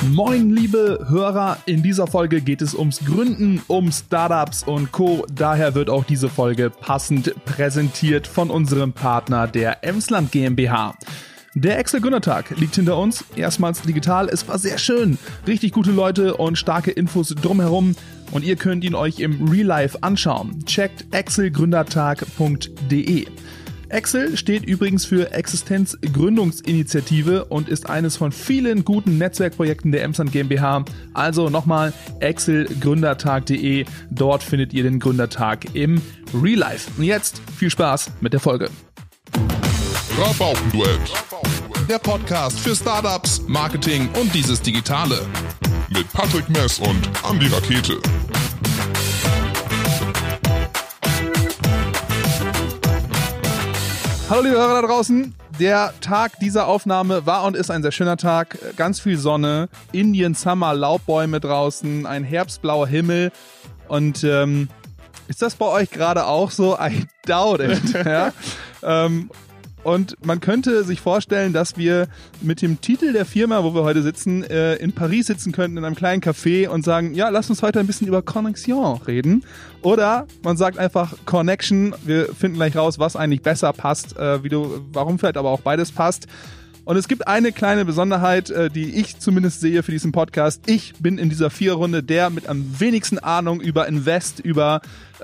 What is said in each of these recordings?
Moin, liebe Hörer, in dieser Folge geht es ums Gründen, um Startups und Co. Daher wird auch diese Folge passend präsentiert von unserem Partner der Emsland GmbH. Der Excel Gründertag liegt hinter uns, erstmals digital, es war sehr schön, richtig gute Leute und starke Infos drumherum und ihr könnt ihn euch im Real Life anschauen. Checkt excelgründertag.de. Excel steht übrigens für Existenzgründungsinitiative und ist eines von vielen guten Netzwerkprojekten der Emsland GmbH. Also nochmal excelgründertag.de, dort findet ihr den Gründertag im Real Life. Und jetzt viel Spaß mit der Folge. Rabaukenduett, der Podcast für Startups, Marketing und dieses Digitale. Mit Patrick Mess und Andi Rakete. Hallo liebe Hörer da draußen, der Tag dieser Aufnahme war und ist ein sehr schöner Tag, ganz viel Sonne, Indian Summer, Laubbäume draußen, ein herbstblauer Himmel und ist das bei euch gerade auch so? I doubt it. Ja? Und man könnte sich vorstellen, dass wir mit dem Titel der Firma, wo wir heute sitzen, in Paris sitzen könnten, in einem kleinen Café und sagen, ja, lass uns heute ein bisschen über Connexion reden. Oder man sagt einfach Connection, wir finden gleich raus, was eigentlich besser passt, warum vielleicht aber auch beides passt. Und es gibt eine kleine Besonderheit, die ich zumindest sehe für diesen Podcast. Ich bin in dieser Viererrunde der mit am wenigsten Ahnung über Invest, über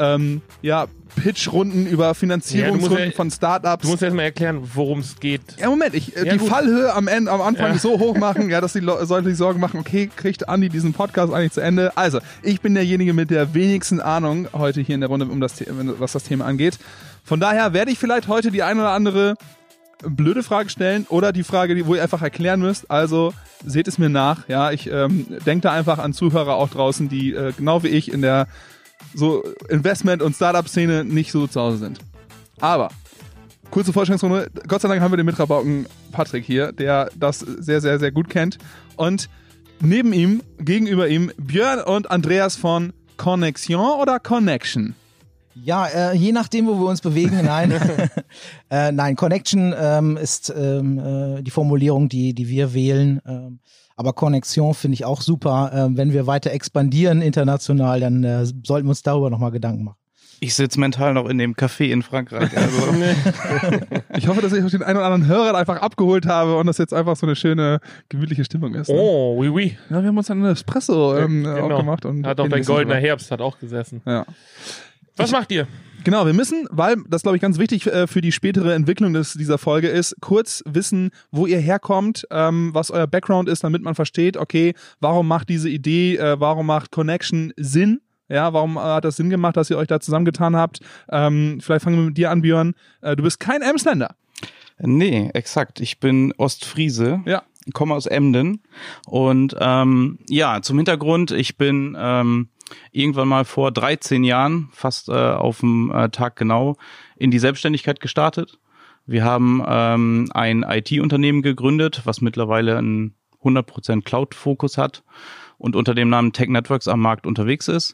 Pitchrunden, über Finanzierungsrunden von Startups. Du musst erst mal erklären, worum es geht. Ja, Moment, die Fallhöhe am Anfang so hoch machen, dass die Leute sich Sorgen machen, okay, kriegt Andi diesen Podcast eigentlich zu Ende? Also, ich bin derjenige mit der wenigsten Ahnung heute hier in der Runde, was das Thema angeht. Von daher werde ich vielleicht heute die ein oder andere blöde Frage stellen oder die Frage, wo ihr einfach erklären müsst. Also, seht es mir nach. Ja, ich denke da einfach an Zuhörer auch draußen, die genau wie ich in der so Investment- und Startup-Szene nicht so zu Hause sind. Aber, kurze Vorstellungsrunde, Gott sei Dank haben wir den Mitrabauken Patrick hier, der das sehr, sehr, sehr gut kennt. Und neben ihm, gegenüber ihm, Björn und Andreas von Connexion oder Connection? Ja, je nachdem, wo wir uns bewegen, nein. Nein, Connection ist die Formulierung, die wir wählen. Aber Connexion finde ich auch super. Wenn wir weiter expandieren international, dann sollten wir uns darüber nochmal Gedanken machen. Ich sitze mental noch in dem Café in Frankreich. Also. Ich hoffe, dass ich auch den einen oder anderen Hörer einfach abgeholt habe und das jetzt einfach so eine schöne, gemütliche Stimmung ist. Ne? Oh, oui, oui. Ja, wir haben uns dann einen Espresso genau. aufgemacht. Und hat auch dein goldener Herbst hat auch gesessen. Ja. Was macht ihr? Genau, wir müssen, weil das, glaube ich, ganz wichtig für die spätere Entwicklung dieser Folge ist, kurz wissen, wo ihr herkommt, was euer Background ist, damit man versteht, okay, warum macht diese Idee, warum macht Connection Sinn? Ja, warum hat das Sinn gemacht, dass ihr euch da zusammengetan habt? Vielleicht fangen wir mit dir an, Björn. Du bist kein Emsländer. Nee, exakt. Ich bin Ostfriese. Ja. Komme aus Emden. Und zum Hintergrund, ich bin irgendwann mal vor 13 Jahren, fast auf dem Tag genau, in die Selbstständigkeit gestartet. Wir haben ein IT-Unternehmen gegründet, was mittlerweile einen 100% Cloud-Fokus hat und unter dem Namen Tech Networks am Markt unterwegs ist.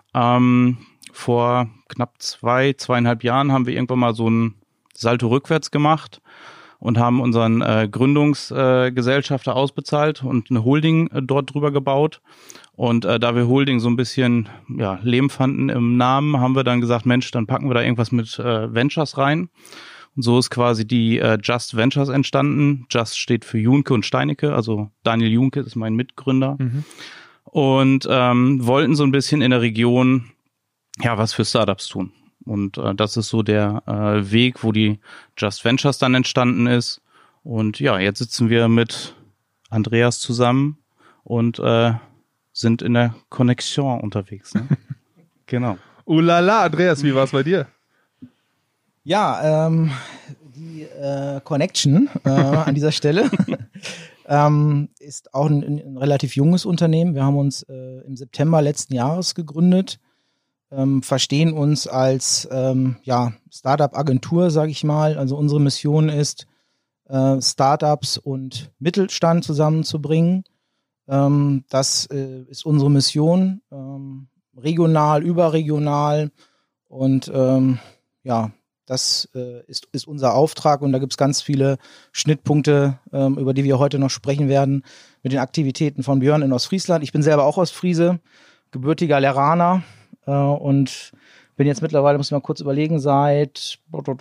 Vor knapp 2,5 Jahren haben wir irgendwann mal so ein Salto rückwärts gemacht und haben unseren Gründungsgesellschafter ausbezahlt und eine Holding dort drüber gebaut. Und da wir Holding so ein bisschen Leben fanden im Namen, haben wir dann gesagt, Mensch, dann packen wir da irgendwas mit Ventures rein. Und so ist quasi die Just Ventures entstanden. Just steht für Junke und Steinecke, also Daniel Junke ist mein Mitgründer. Mhm. Und wollten so ein bisschen in der Region was für Startups tun. Und das ist so der Weg, wo die Just Ventures dann entstanden ist. Und jetzt sitzen wir mit Andreas zusammen und sind in der Connexion unterwegs. Ne? Genau. Ulala, Andreas, wie war es bei dir? Ja, die Connection an dieser Stelle ist auch ein relativ junges Unternehmen. Wir haben uns im September letzten Jahres gegründet, verstehen uns als Startup-Agentur, sage ich mal. Also unsere Mission ist, Startups und Mittelstand zusammenzubringen. Das ist unsere Mission, regional, überregional und das ist unser Auftrag und da gibt es ganz viele Schnittpunkte, über die wir heute noch sprechen werden, mit den Aktivitäten von Björn in Ostfriesland. Ich bin selber auch Ostfriese, gebürtiger Leraner und bin jetzt mittlerweile, muss ich mal kurz überlegen, seit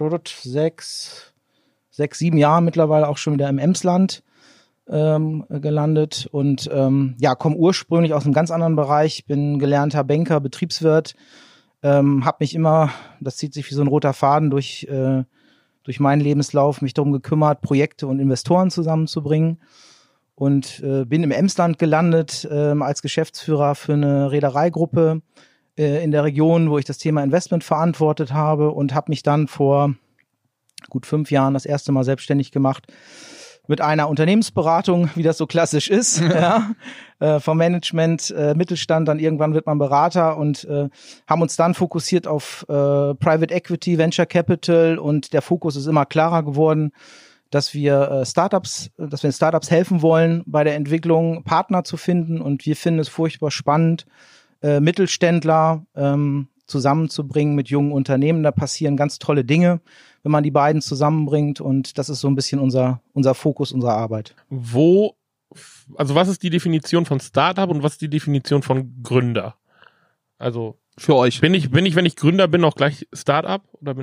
7 Jahren mittlerweile auch schon wieder im Emsland gelandet und komme ursprünglich aus einem ganz anderen Bereich, bin gelernter Banker, Betriebswirt, habe mich immer, das zieht sich wie so ein roter Faden durch meinen Lebenslauf, mich darum gekümmert, Projekte und Investoren zusammenzubringen und bin im Emsland gelandet als Geschäftsführer für eine Reedereigruppe in der Region, wo ich das Thema Investment verantwortet habe und habe mich dann vor gut 5 Jahren das erste Mal selbstständig gemacht mit einer Unternehmensberatung, wie das so klassisch ist, vom Management, Mittelstand, dann irgendwann wird man Berater und haben uns dann fokussiert auf Private Equity, Venture Capital und der Fokus ist immer klarer geworden, dass wir Startups helfen wollen, bei der Entwicklung Partner zu finden und wir finden es furchtbar spannend, Mittelständler zusammenzubringen mit jungen Unternehmen. Da passieren ganz tolle Dinge, wenn man die beiden zusammenbringt und das ist so ein bisschen unser Fokus unserer Arbeit. Was ist die Definition von Startup und was ist die Definition von Gründer? Also für euch. Bin ich, wenn ich Gründer bin, auch gleich Startup oder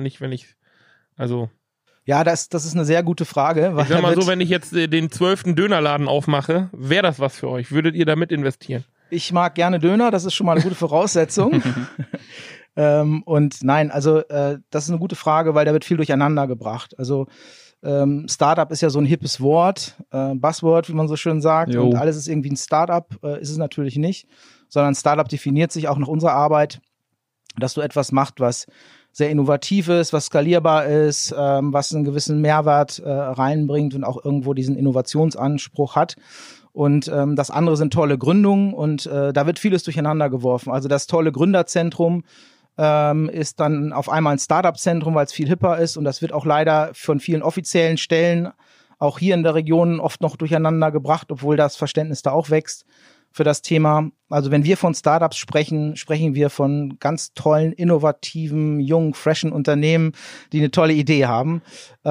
Ja, das ist eine sehr gute Frage. Ich sag mal so, wenn ich jetzt den 12. Dönerladen aufmache, wäre das was für euch? Würdet ihr damit investieren? Ich mag gerne Döner, das ist schon mal eine gute Voraussetzung. Und nein, also das ist eine gute Frage, weil da wird viel durcheinander gebracht. Also Startup ist ja so ein hippes Wort, Buzzword, wie man so schön sagt. Jo. Und alles ist irgendwie ein Startup, ist es natürlich nicht. Sondern Startup definiert sich auch nach unserer Arbeit, dass du etwas machst, was sehr innovativ ist, was skalierbar ist, was einen gewissen Mehrwert reinbringt und auch irgendwo diesen Innovationsanspruch hat. Und das andere sind tolle Gründungen und da wird vieles durcheinander geworfen. Also das tolle Gründerzentrum ist dann auf einmal ein Startup-Zentrum, weil es viel hipper ist und das wird auch leider von vielen offiziellen Stellen auch hier in der Region oft noch durcheinander gebracht, obwohl das Verständnis da auch wächst für das Thema. Also wenn wir von Startups sprechen, sprechen wir von ganz tollen, innovativen, jungen, freshen Unternehmen, die eine tolle Idee haben.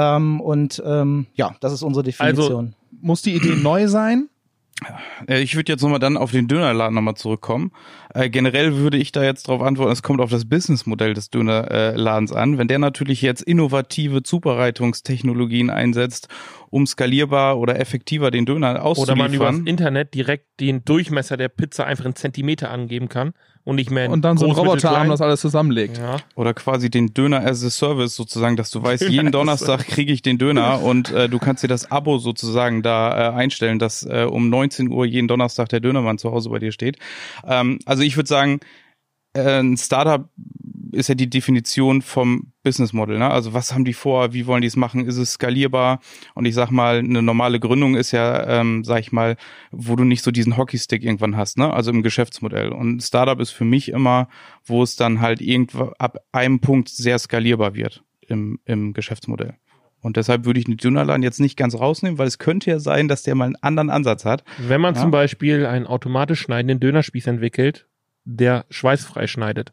Das ist unsere Definition. Also muss die Idee neu sein? Ich würde jetzt nochmal dann auf den Dönerladen nochmal zurückkommen. Generell würde ich da jetzt drauf antworten, es kommt auf das Businessmodell des Dönerladens an. Wenn der natürlich jetzt innovative Zubereitungstechnologien einsetzt, um skalierbar oder effektiver den Döner auszuliefern. Oder man über das Internet direkt den Durchmesser der Pizza einfach in Zentimeter angeben kann und nicht mehr in und dann so ein groß, mittel, Roboterarm klein. das alles zusammenlegt. Ja. Oder quasi den Döner as a Service sozusagen, dass du weißt, jeden Donnerstag kriege ich den Döner und du kannst dir das Abo sozusagen da einstellen, dass um 19 Uhr jeden Donnerstag der Dönermann zu Hause bei dir steht. Also ich würde sagen, ein Startup ist ja die Definition vom Business Model, ne? Also was haben die vor, wie wollen die es machen, ist es skalierbar? Und ich sag mal, eine normale Gründung ist ja, sag ich mal, wo du nicht so diesen Hockeystick irgendwann hast, ne? Also im Geschäftsmodell. Und Startup ist für mich immer, wo es dann halt irgendwo ab einem Punkt sehr skalierbar wird im Geschäftsmodell. Und deshalb würde ich den Dönerladen jetzt nicht ganz rausnehmen, weil es könnte ja sein, dass der mal einen anderen Ansatz hat. Wenn man zum Beispiel einen automatisch schneidenden Dönerspieß entwickelt, der schweißfrei schneidet.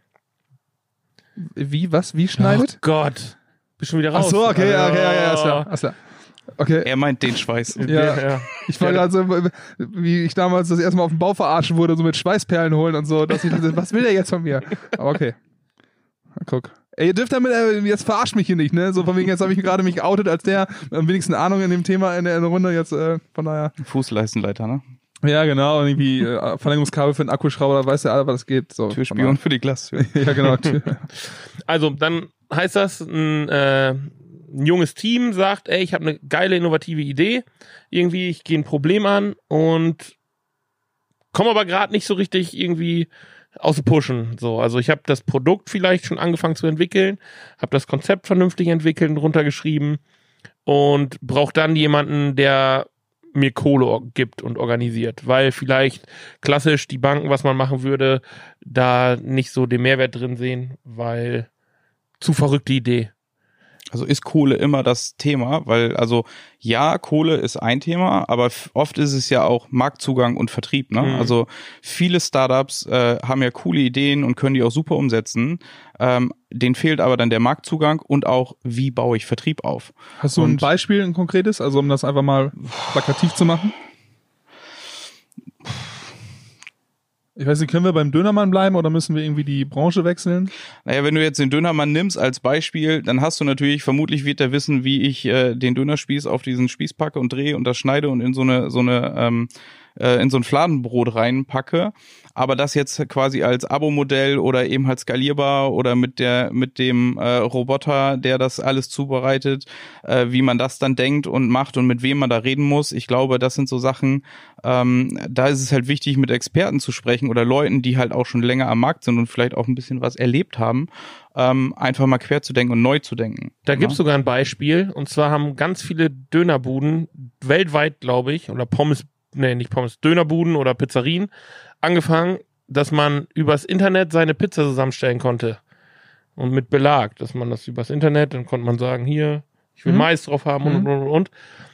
Wie schneidet? Oh Gott. Bist schon wieder raus. Ach so, okay, ist klar. Okay. Er meint den Schweiß. Ja. Ich war gerade so, wie ich damals das erste Mal auf dem Bau verarscht wurde, so mit Schweißperlen holen und so, dass ich dachte, was will der jetzt von mir? Aber okay. Guck. Ey, ihr dürft damit, jetzt verarscht mich hier nicht, ne? So von wegen, jetzt habe ich gerade mich geoutet als der am wenigsten Ahnung in dem Thema in der Runde, jetzt von daher. Fußleistenleiter, ne? Ja, genau, und irgendwie Verlängerungskabel für einen Akkuschrauber, da weiß ja alle, was das geht. So, Türspion für die Glastür. Ja, genau. Also, dann heißt das, ein junges Team sagt, ey, ich habe eine geile, innovative Idee, irgendwie, ich gehe ein Problem an und komme aber gerade nicht so richtig irgendwie aus dem Pushen. So, also ich habe das Produkt vielleicht schon angefangen zu entwickeln, habe das Konzept vernünftig entwickelt und runtergeschrieben und brauche dann jemanden, der mir Kohle gibt und organisiert, weil vielleicht klassisch die Banken, was man machen würde, da nicht so den Mehrwert drin sehen, weil zu verrückte Idee. Also ist Kohle immer das Thema, weil also ja, Kohle ist ein Thema, aber oft ist es ja auch Marktzugang und Vertrieb. Ne? Also viele Startups haben ja coole Ideen und können die auch super umsetzen. Denen fehlt aber dann der Marktzugang und auch, wie baue ich Vertrieb auf. Hast du ein Beispiel, ein konkretes, also um das einfach mal plakativ zu machen? Ich weiß nicht, können wir beim Dönermann bleiben oder müssen wir irgendwie die Branche wechseln? Naja, wenn du jetzt den Dönermann nimmst als Beispiel, dann hast du natürlich, vermutlich wird der wissen, wie ich den Dönerspieß auf diesen Spieß packe und drehe und das schneide und in so ein Fladenbrot reinpacke. Aber das jetzt quasi als Abo-Modell oder eben halt skalierbar oder mit dem Roboter, der das alles zubereitet, wie man das dann denkt und macht und mit wem man da reden muss. Ich glaube, das sind so Sachen, da ist es halt wichtig, mit Experten zu sprechen oder Leuten, die halt auch schon länger am Markt sind und vielleicht auch ein bisschen was erlebt haben, einfach mal quer zu denken und neu zu denken. Da gibt's sogar ein Beispiel, und zwar haben ganz viele Dönerbuden weltweit, glaube ich, oder Dönerbuden oder Pizzerien angefangen, dass man übers Internet seine Pizza zusammenstellen konnte. Und mit Belag, dass man das übers Internet, dann konnte man sagen, hier, ich will Mais drauf haben und.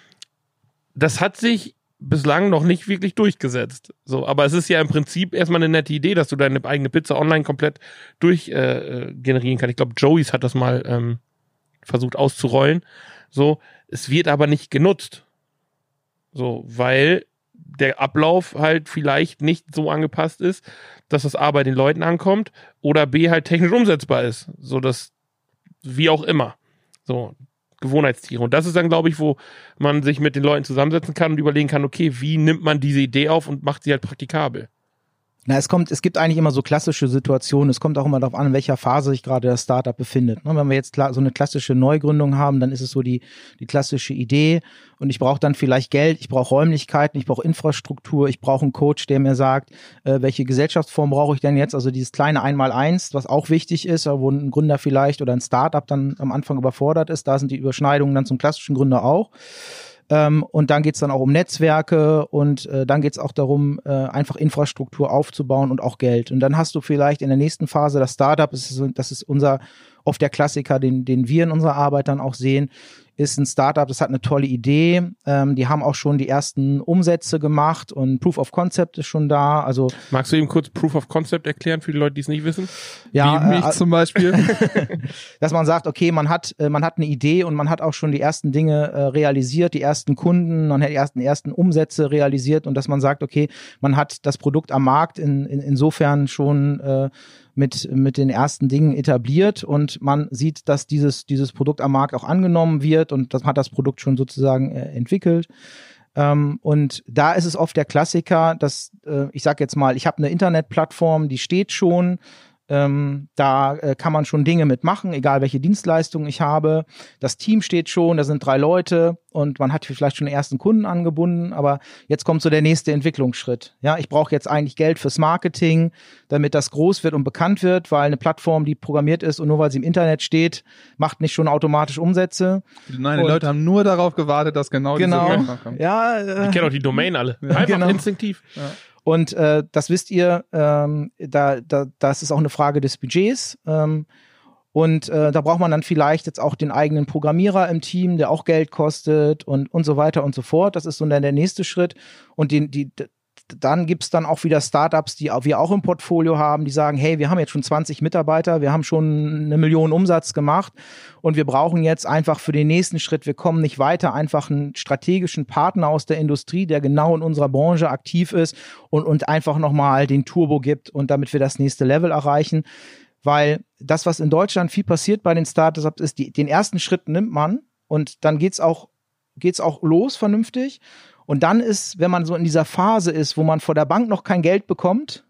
Das hat sich bislang noch nicht wirklich durchgesetzt. So, aber es ist ja im Prinzip erstmal eine nette Idee, dass du deine eigene Pizza online komplett generieren kannst. Ich glaube, Joey's hat das mal versucht auszurollen. So, es wird aber nicht genutzt. So, weil der Ablauf halt vielleicht nicht so angepasst ist, dass das A bei den Leuten ankommt oder B halt technisch umsetzbar ist. So, dass, wie auch immer. So, Gewohnheitstiere. Und das ist dann, glaube ich, wo man sich mit den Leuten zusammensetzen kann und überlegen kann, okay, wie nimmt man diese Idee auf und macht sie halt praktikabel? Na, es gibt eigentlich immer so klassische Situationen. Es kommt auch immer darauf an, in welcher Phase sich gerade das Startup befindet. Wenn wir jetzt so eine klassische Neugründung haben, dann ist es so die klassische Idee und ich brauche dann vielleicht Geld, ich brauche Räumlichkeiten, ich brauche Infrastruktur, ich brauche einen Coach, der mir sagt, welche Gesellschaftsform brauche ich denn jetzt? Also dieses kleine 1x1, was auch wichtig ist, wo ein Gründer vielleicht oder ein Startup dann am Anfang überfordert ist. Da sind die Überschneidungen dann zum klassischen Gründer auch. Und dann geht's dann auch um Netzwerke und dann geht's auch darum, einfach Infrastruktur aufzubauen und auch Geld. Und dann hast du vielleicht in der nächsten Phase das Startup, das ist oft der Klassiker, den wir in unserer Arbeit dann auch sehen, ist ein Startup, das hat eine tolle Idee. Die haben auch schon die ersten Umsätze gemacht und Proof of Concept ist schon da. Also magst du eben kurz Proof of Concept erklären für die Leute, die es nicht wissen? Ja, wie mich zum Beispiel. Dass man sagt, okay, man hat eine Idee und man hat auch schon die ersten Dinge realisiert, die ersten Kunden, man hat die ersten Umsätze realisiert und dass man sagt, okay, man hat das Produkt am Markt insofern schon mit den ersten Dingen etabliert und man sieht, dass dieses Produkt am Markt auch angenommen wird und das hat das Produkt schon sozusagen entwickelt. Und da ist es oft der Klassiker, dass ich sage jetzt mal, ich habe eine Internetplattform, die steht schon, da kann man schon Dinge mitmachen, egal welche Dienstleistungen ich habe. Das Team steht schon, da sind 3 Leute und man hat vielleicht schon den ersten Kunden angebunden, aber jetzt kommt so der nächste Entwicklungsschritt. Ja, ich brauche jetzt eigentlich Geld fürs Marketing, damit das groß wird und bekannt wird, weil eine Plattform, die programmiert ist und nur weil sie im Internet steht, macht nicht schon automatisch Umsätze. Nein, die Leute haben nur darauf gewartet, dass genau diese Plattform kommt. Ja, ich kenne auch die Domain alle. Einfach instinktiv. Ja. Und das wisst ihr, das ist auch eine Frage des Budgets. Und da braucht man dann vielleicht jetzt auch den eigenen Programmierer im Team, der auch Geld kostet und so weiter und so fort. Das ist so dann der nächste Schritt. Und dann gibt's dann auch wieder Startups, die wir auch im Portfolio haben, die sagen, hey, wir haben jetzt schon 20 Mitarbeiter, wir haben schon 1 Million Umsatz gemacht und wir brauchen jetzt einfach für den nächsten Schritt, wir kommen nicht weiter, einfach einen strategischen Partner aus der Industrie, der genau in unserer Branche aktiv ist und einfach nochmal den Turbo gibt und damit wir das nächste Level erreichen. Weil das, was in Deutschland viel passiert bei den Startups, ist, den ersten Schritt nimmt man und dann geht's auch los vernünftig. Und dann ist, wenn man so in dieser Phase ist, wo man vor der Bank noch kein Geld bekommt,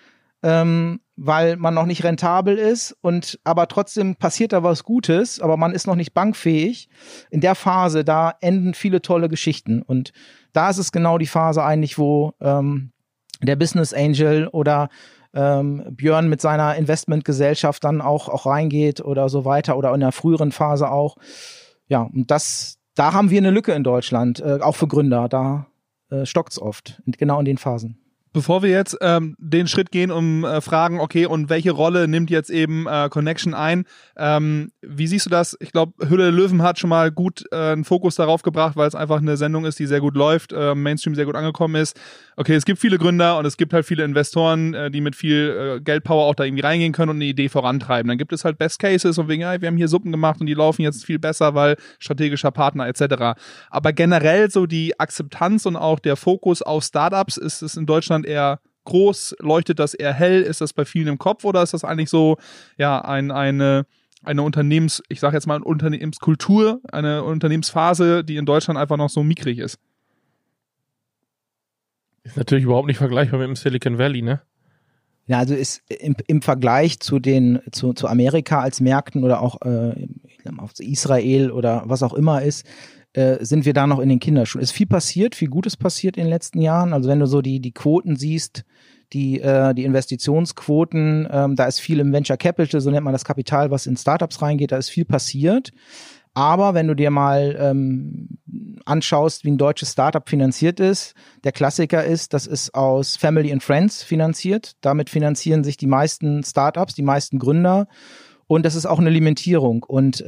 weil man noch nicht rentabel ist aber trotzdem passiert da was Gutes, aber man ist noch nicht bankfähig. In der Phase, da enden viele tolle Geschichten. Und da ist es genau die Phase eigentlich, wo der Business Angel oder Björn mit seiner Investmentgesellschaft dann auch reingeht oder so weiter oder in der früheren Phase auch. Ja, und da haben wir eine Lücke in Deutschland, auch für Gründer. Da stockt's oft, genau in den Phasen. Bevor wir jetzt den Schritt gehen, fragen, okay, und welche Rolle nimmt jetzt eben Connection ein? Wie siehst du das? Ich glaube, Höhle der Löwen hat schon mal gut einen Fokus darauf gebracht, weil es einfach eine Sendung ist, die sehr gut läuft, Mainstream sehr gut angekommen ist. Okay, es gibt viele Gründer und es gibt halt viele Investoren, die mit viel Geldpower auch da irgendwie reingehen können und eine Idee vorantreiben. Dann gibt es halt Best Cases und wegen, ja, wir haben hier Suppen gemacht und die laufen jetzt viel besser, weil strategischer Partner etc. Aber generell so die Akzeptanz und auch der Fokus auf Startups, ist es in Deutschland eher groß? Leuchtet das eher hell? Ist das bei vielen im Kopf oder ist das eigentlich so, ja, eine ich sag jetzt mal eine Unternehmenskultur, eine Unternehmensphase, die in Deutschland einfach noch so mickrig ist? Ist natürlich überhaupt nicht vergleichbar mit dem Silicon Valley, ne? Ja, also ist im Vergleich zu Amerika als Märkten oder auch auf Israel oder was auch immer ist, sind wir da noch in den Kinderschuhen. Es ist viel passiert, viel Gutes passiert in den letzten Jahren. Also wenn du so die Quoten siehst, die Investitionsquoten, da ist viel im Venture Capital, so nennt man das Kapital, was in Startups reingeht, da ist viel passiert. Aber wenn du dir mal anschaust, wie ein deutsches Startup finanziert ist, der Klassiker ist, das ist aus Family and Friends finanziert. Damit finanzieren sich die meisten Startups, die meisten Gründer. Und das ist auch eine Limitierung. Und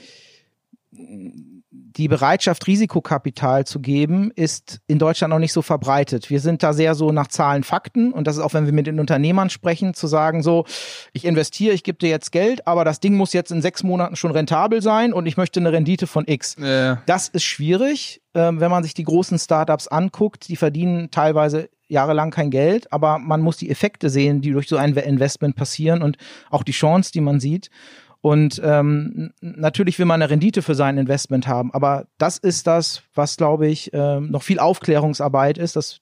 die Bereitschaft, Risikokapital zu geben, ist in Deutschland noch nicht so verbreitet. Wir sind da sehr so nach Zahlen, Fakten und das ist auch, wenn wir mit den Unternehmern sprechen, zu sagen so, ich investiere, ich gebe dir jetzt Geld, aber das Ding muss jetzt in 6 Monaten schon rentabel sein und ich möchte eine Rendite von X. Das ist schwierig, wenn man sich die großen Startups anguckt, die verdienen teilweise jahrelang kein Geld, aber man muss die Effekte sehen, die durch so ein Investment passieren und auch die Chance, die man sieht. Und natürlich will man eine Rendite für sein Investment haben, aber das ist das, was, glaube ich, noch viel Aufklärungsarbeit ist.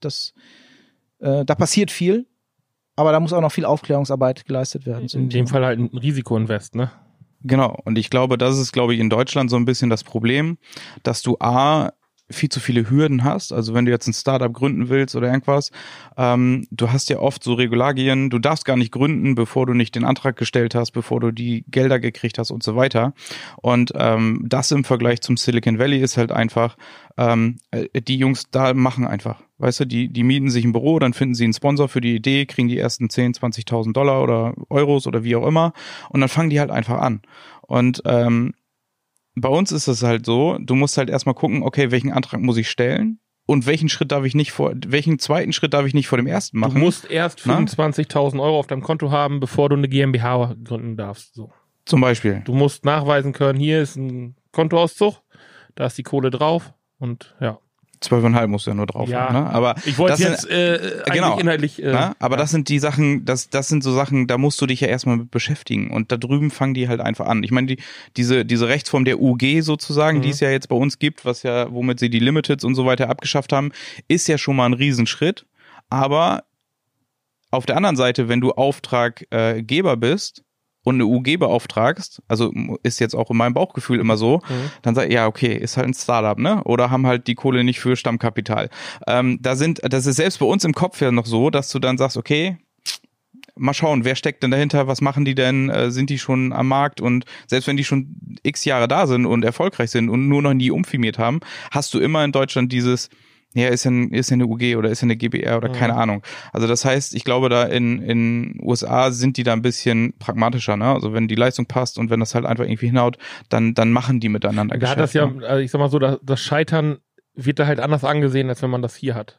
Da passiert viel, aber da muss auch noch viel Aufklärungsarbeit geleistet werden. In dem Fall halt ein Risikoinvest, ne? Genau, und ich glaube, das ist, in Deutschland so ein bisschen das Problem, dass du viel zu viele Hürden hast. Also wenn du jetzt ein Startup gründen willst oder irgendwas, du hast ja oft so Regularien, du darfst gar nicht gründen, bevor du nicht den Antrag gestellt hast, bevor du die Gelder gekriegt hast und so weiter. Und das im Vergleich zum Silicon Valley ist halt einfach, die Jungs da machen einfach. Weißt du, die mieten sich ein Büro, dann finden sie einen Sponsor für die Idee, kriegen die ersten 10.000, 20.000 Dollar oder Euros oder wie auch immer und dann fangen die halt einfach an. Und bei uns ist es halt so, du musst halt erstmal gucken, okay, welchen Antrag muss ich stellen und welchen zweiten Schritt darf ich nicht vor dem ersten machen. Du musst erst 25.000 Euro auf deinem Konto haben, bevor du eine GmbH gründen darfst. So. Zum Beispiel. Du musst nachweisen können, hier ist ein Kontoauszug, da ist die Kohle drauf und ja. 12,5 musst du ja nur drauf haben, ne? Aber ich wollte jetzt genau, inhaltlich... aber das sind die Sachen, das sind so Sachen, da musst du dich ja erstmal mit beschäftigen und da drüben fangen die halt einfach an. Ich meine, diese Rechtsform der UG sozusagen, die es ja jetzt bei uns gibt, womit sie die Limiteds und so weiter abgeschafft haben, ist ja schon mal ein Riesenschritt, aber auf der anderen Seite, wenn du Auftraggeber bist und eine UG beauftragst, also ist jetzt auch in meinem Bauchgefühl immer so, dann sag ich, ja, okay, ist halt ein Startup, ne? Oder haben halt die Kohle nicht für Stammkapital. Das ist selbst bei uns im Kopf ja noch so, dass du dann sagst, okay, mal schauen, wer steckt denn dahinter, was machen die denn, sind die schon am Markt und selbst wenn die schon x Jahre da sind und erfolgreich sind und nur noch nie umfirmiert haben, hast du immer in Deutschland dieses, ja, ist ja eine UG oder ist ja eine GbR oder keine Ahnung. Also das heißt, ich glaube, da in USA sind die da ein bisschen pragmatischer, ne? Also wenn die Leistung passt und wenn das halt einfach irgendwie hinhaut, dann machen die miteinander Geschäft. Da hat das ja, also ich sag mal so, das Scheitern wird da halt anders angesehen, als wenn man das hier hat.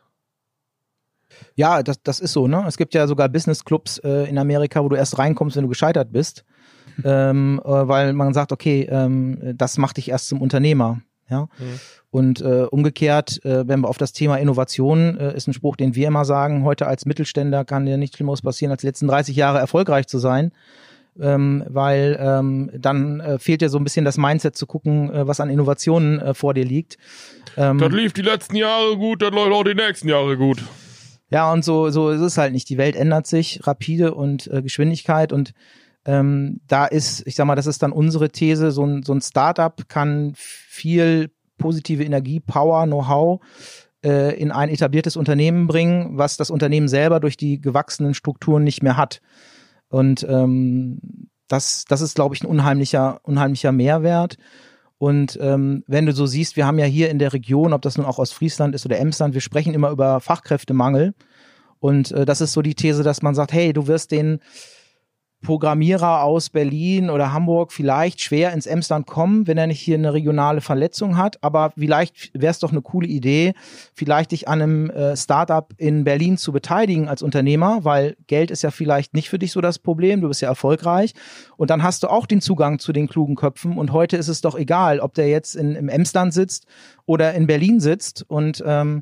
Ja, das ist so, ne? Es gibt ja sogar Business-Clubs in Amerika, wo du erst reinkommst, wenn du gescheitert bist, weil man sagt, okay, das macht dich erst zum Unternehmer. Ja. Und umgekehrt, wenn wir auf das Thema Innovation, ist ein Spruch, den wir immer sagen, heute als Mittelständler kann dir nichts Schlimmeres passieren, als die letzten 30 Jahre erfolgreich zu sein, weil dann fehlt dir so ein bisschen das Mindset zu gucken, was an Innovationen vor dir liegt. Das lief die letzten Jahre gut, das läuft auch die nächsten Jahre gut. Ja, und so ist es halt nicht. Die Welt ändert sich rapide und Geschwindigkeit und da ist, ich sag mal, das ist dann unsere These, so ein Startup kann viel positive Energie, Power, Know-how in ein etabliertes Unternehmen bringen, was das Unternehmen selber durch die gewachsenen Strukturen nicht mehr hat. Und das ist, glaube ich, ein unheimlicher Mehrwert. Und wenn du so siehst, wir haben ja hier in der Region, ob das nun auch Ostfriesland ist oder Emsland, wir sprechen immer über Fachkräftemangel. Und das ist so die These, dass man sagt, hey, du wirst den Programmierer aus Berlin oder Hamburg vielleicht schwer ins Emsland kommen, wenn er nicht hier eine regionale Verletzung hat. Aber vielleicht wäre es doch eine coole Idee, vielleicht dich an einem Startup in Berlin zu beteiligen als Unternehmer, weil Geld ist ja vielleicht nicht für dich so das Problem, du bist ja erfolgreich. Und dann hast du auch den Zugang zu den klugen Köpfen. Und heute ist es doch egal, ob der jetzt im Emsland sitzt oder in Berlin sitzt. Und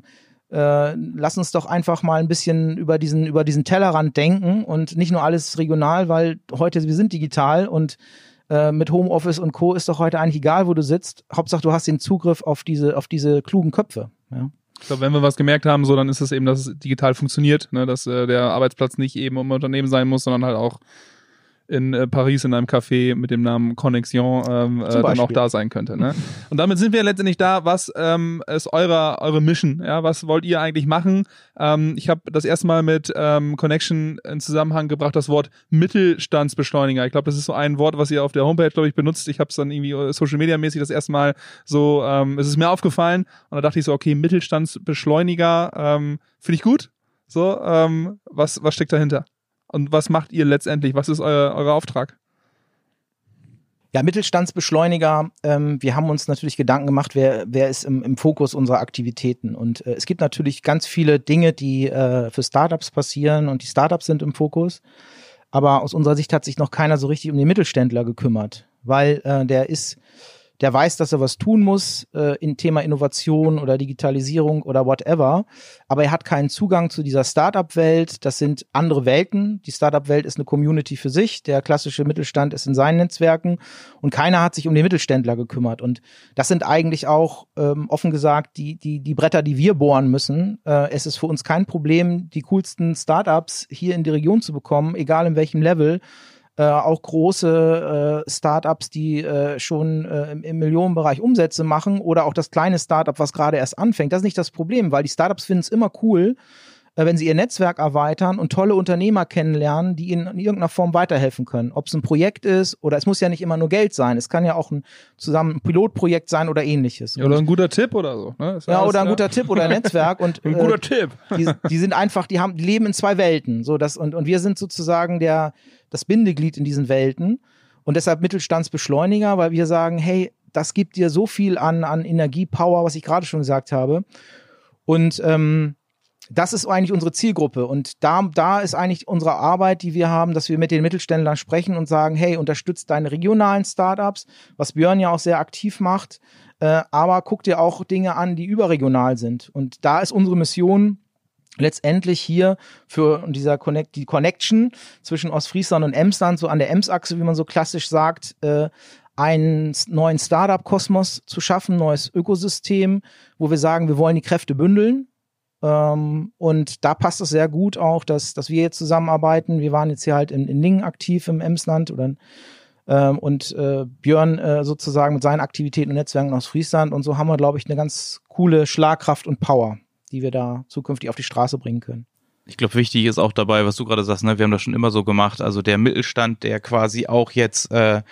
lass uns doch einfach mal ein bisschen über diesen Tellerrand denken und nicht nur alles regional, weil heute wir sind digital und mit Homeoffice und Co. ist doch heute eigentlich egal, wo du sitzt. Hauptsache, du hast den Zugriff auf diese klugen Köpfe. Ja. Ich glaube, wenn wir was gemerkt haben, so dann ist es eben, dass es digital funktioniert, ne? Dass der Arbeitsplatz nicht eben im Unternehmen sein muss, sondern halt auch in Paris in einem Café mit dem Namen Connexion dann auch da sein könnte. Ne? Und damit sind wir letztendlich da. Was ist eure Mission? Ja? Was wollt ihr eigentlich machen? Ich habe das erste Mal mit Connection in Zusammenhang gebracht, das Wort Mittelstandsbeschleuniger. Ich glaube, das ist so ein Wort, was ihr auf der Homepage, glaube ich, benutzt. Ich habe es dann irgendwie Social-Media-mäßig das erste Mal so, es ist mir aufgefallen und da dachte ich so, okay, Mittelstandsbeschleuniger, finde ich gut. So, was steckt dahinter? Und was macht ihr letztendlich? Was ist euer Auftrag? Ja, Mittelstandsbeschleuniger. Wir haben uns natürlich Gedanken gemacht, wer ist im Fokus unserer Aktivitäten. Und es gibt natürlich ganz viele Dinge, die für Startups passieren und die Startups sind im Fokus. Aber aus unserer Sicht hat sich noch keiner so richtig um den Mittelständler gekümmert, weil der weiß, dass er was tun muss in Thema Innovation oder Digitalisierung oder whatever, aber er hat keinen Zugang zu dieser Startup-Welt. Das sind andere Welten. Die Startup-Welt ist eine Community für sich. Der klassische Mittelstand ist in seinen Netzwerken und keiner hat sich um den Mittelständler gekümmert. Und das sind eigentlich auch, offen gesagt, die Bretter, die wir bohren müssen. Es ist für uns kein Problem, die coolsten Startups hier in die Region zu bekommen, egal in welchem Level. Auch große Startups, die schon im Millionenbereich Umsätze machen oder auch das kleine Startup, was gerade erst anfängt. Das ist nicht das Problem, weil die Startups finden es immer cool, wenn sie ihr Netzwerk erweitern und tolle Unternehmer kennenlernen, die ihnen in irgendeiner Form weiterhelfen können. Ob es ein Projekt ist oder es muss ja nicht immer nur Geld sein. Es kann ja auch ein Pilotprojekt sein oder ähnliches. Ja, oder ein guter Tipp oder so. Ne? Ja, oder ein guter Tipp oder ein Netzwerk. Und, ein guter Tipp. Die sind einfach, die leben in zwei Welten. So, und wir sind sozusagen das Bindeglied in diesen Welten. Und deshalb Mittelstandsbeschleuniger, weil wir sagen, hey, das gibt dir so viel an Energiepower, was ich gerade schon gesagt habe. Und das ist eigentlich unsere Zielgruppe und da ist eigentlich unsere Arbeit, die wir haben, dass wir mit den Mittelständlern sprechen und sagen, hey, unterstützt deine regionalen Startups, was Björn ja auch sehr aktiv macht, aber guck dir auch Dinge an, die überregional sind. Und da ist unsere Mission letztendlich hier für die Connection zwischen Ostfriesland und Emsland, so an der Ems-Achse, wie man so klassisch sagt, einen neuen Startup-Kosmos zu schaffen, neues Ökosystem, wo wir sagen, wir wollen die Kräfte bündeln. Und da passt es sehr gut auch, dass wir jetzt zusammenarbeiten. Wir waren jetzt hier halt in Lingen aktiv im Emsland und Björn sozusagen mit seinen Aktivitäten und Netzwerken aus Friesland. Und so haben wir, glaube ich, eine ganz coole Schlagkraft und Power, die wir da zukünftig auf die Straße bringen können. Ich glaube, wichtig ist auch dabei, was du gerade sagst, ne? Wir haben das schon immer so gemacht. Also der Mittelstand, der quasi auch jetzt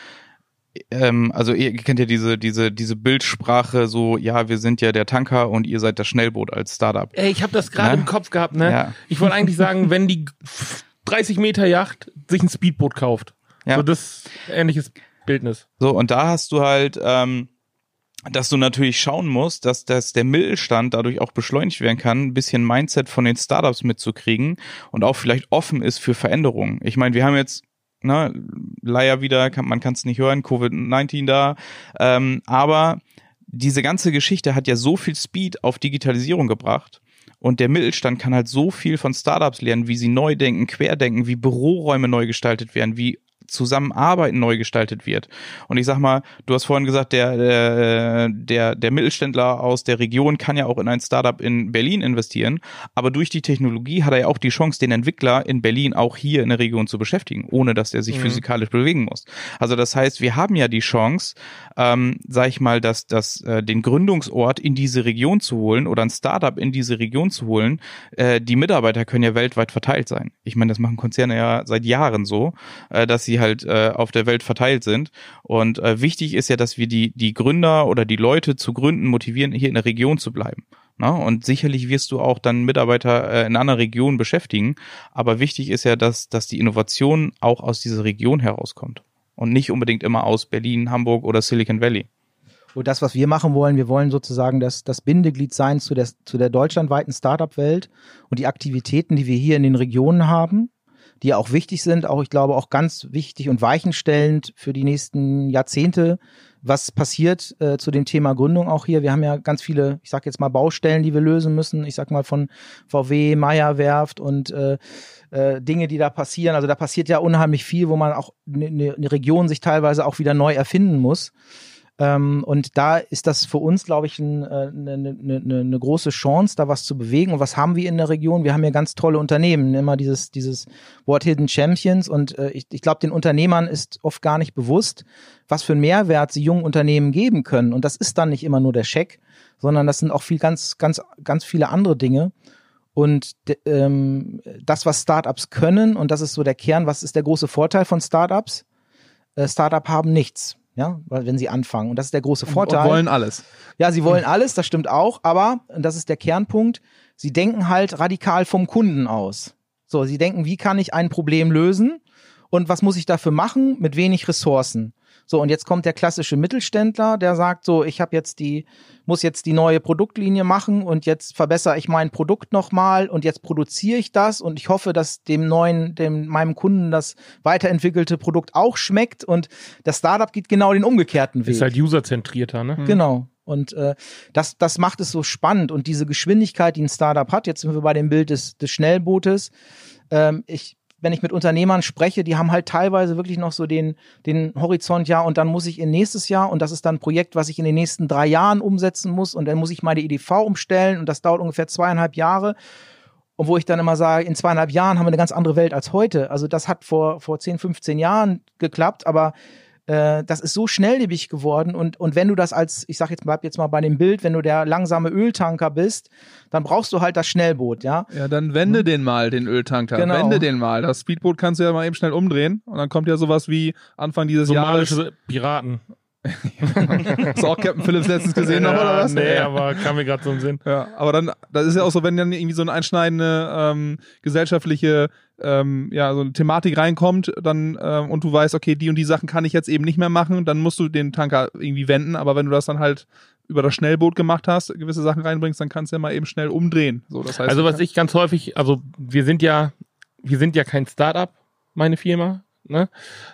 also ihr kennt ja diese Bildsprache, so, ja, wir sind ja der Tanker und ihr seid das Schnellboot als Startup. Ey, ich habe das gerade im Kopf gehabt, ne? Ja. Ich wollte eigentlich sagen, wenn die 30 Meter Yacht sich ein Speedboot kauft. Ja. So das ähnliches Bildnis. So, und da hast du halt, dass du natürlich schauen musst, dass der Mittelstand dadurch auch beschleunigt werden kann, ein bisschen Mindset von den Startups mitzukriegen und auch vielleicht offen ist für Veränderungen. Ich meine, wir haben jetzt leider wieder, man kann es nicht hören, Covid-19 da, aber diese ganze Geschichte hat ja so viel Speed auf Digitalisierung gebracht und der Mittelstand kann halt so viel von Startups lernen, wie sie neu denken, querdenken, wie Büroräume neu gestaltet werden, wie Zusammenarbeiten neu gestaltet wird. Und ich sag mal, du hast vorhin gesagt, der Mittelständler aus der Region kann ja auch in ein Startup in Berlin investieren, aber durch die Technologie hat er ja auch die Chance, den Entwickler in Berlin auch hier in der Region zu beschäftigen, ohne dass er sich physikalisch bewegen muss. Also das heißt, wir haben ja die Chance, sag ich mal, den Gründungsort in diese Region zu holen oder ein Startup in diese Region zu holen. Die Mitarbeiter können ja weltweit verteilt sein. Ich meine, das machen Konzerne ja seit Jahren so, dass sie halt auf der Welt verteilt sind. Und wichtig ist ja, dass wir die Gründer oder die Leute zu gründen motivieren, hier in der Region zu bleiben. Na, und sicherlich wirst du auch dann Mitarbeiter in anderen Regionen beschäftigen. Aber wichtig ist ja, dass die Innovation auch aus dieser Region herauskommt. Und nicht unbedingt immer aus Berlin, Hamburg oder Silicon Valley. Und das, was wir machen wollen, wir wollen sozusagen das Bindeglied sein zu der deutschlandweiten Startup-Welt und die Aktivitäten, die wir hier in den Regionen haben, die ja auch wichtig sind, auch ich glaube auch ganz wichtig und weichenstellend für die nächsten Jahrzehnte, was passiert zu dem Thema Gründung auch hier. Wir haben ja ganz viele, ich sag jetzt mal Baustellen, die wir lösen müssen. Ich sag mal von VW, Meyer Werft und Dinge, die da passieren. Also da passiert ja unheimlich viel, wo man auch eine Region sich teilweise auch wieder neu erfinden muss. Und da ist das für uns, glaube ich, eine große Chance, da was zu bewegen. Und was haben wir in der Region? Wir haben hier ganz tolle Unternehmen, immer dieses Wort Hidden Champions. Und ich glaube, den Unternehmern ist oft gar nicht bewusst, was für einen Mehrwert sie jungen Unternehmen geben können. Und das ist dann nicht immer nur der Scheck, sondern das sind auch ganz viele andere Dinge. Und das, was Startups können, und das ist so der Kern, was ist der große Vorteil von Startups? Startup haben nichts. Ja, weil wenn sie anfangen. Und das ist der große Vorteil. Und wollen alles. Ja, sie wollen alles, das stimmt auch. Aber, und das ist der Kernpunkt, sie denken halt radikal vom Kunden aus. So, sie denken, wie kann ich ein Problem lösen? Und was muss ich dafür machen? Mit wenig Ressourcen. So, und jetzt kommt der klassische Mittelständler, der sagt so, ich muss jetzt die neue Produktlinie machen und jetzt verbessere ich mein Produkt nochmal und jetzt produziere ich das und ich hoffe, dass meinem Kunden das weiterentwickelte Produkt auch schmeckt und das Startup geht genau den umgekehrten Weg. Ist halt userzentrierter, ne? Genau. Und das macht es so spannend und diese Geschwindigkeit, die ein Startup hat, jetzt sind wir bei dem Bild des Schnellbootes, wenn ich mit Unternehmern spreche, die haben halt teilweise wirklich noch so den Horizont, ja, und dann muss ich in nächstes Jahr, und das ist dann ein Projekt, was ich in den nächsten 3 Jahren umsetzen muss, und dann muss ich meine EDV umstellen, und das dauert ungefähr 2,5 Jahre. Und wo ich dann immer sage, in 2,5 Jahren haben wir eine ganz andere Welt als heute. Also das hat vor 10, 15 Jahren geklappt, aber das ist so schnelllebig geworden und wenn du das bleib jetzt mal bei dem Bild, wenn du der langsame Öltanker bist, dann brauchst du halt das Schnellboot, ja. Ja, dann wende den mal, den Öltanker. Genau. Wende den mal. Das Speedboot kannst du ja mal eben schnell umdrehen und dann kommt ja sowas wie Anfang dieses Jahres. Somalische Piraten. Hast du auch Captain Phillips letztens gesehen noch, oder was? Nee, aber kam mir gerade so im Sinn. Ja, aber dann, das ist ja auch so, wenn dann irgendwie so eine einschneidende gesellschaftliche so eine Thematik reinkommt, dann und du weißt, okay, die und die Sachen kann ich jetzt eben nicht mehr machen, dann musst du den Tanker irgendwie wenden, aber wenn du das dann halt über das Schnellboot gemacht hast, gewisse Sachen reinbringst, dann kannst du ja mal eben schnell umdrehen. So, das heißt, also was ich ganz häufig, also wir sind ja kein Startup, meine Firma, ne?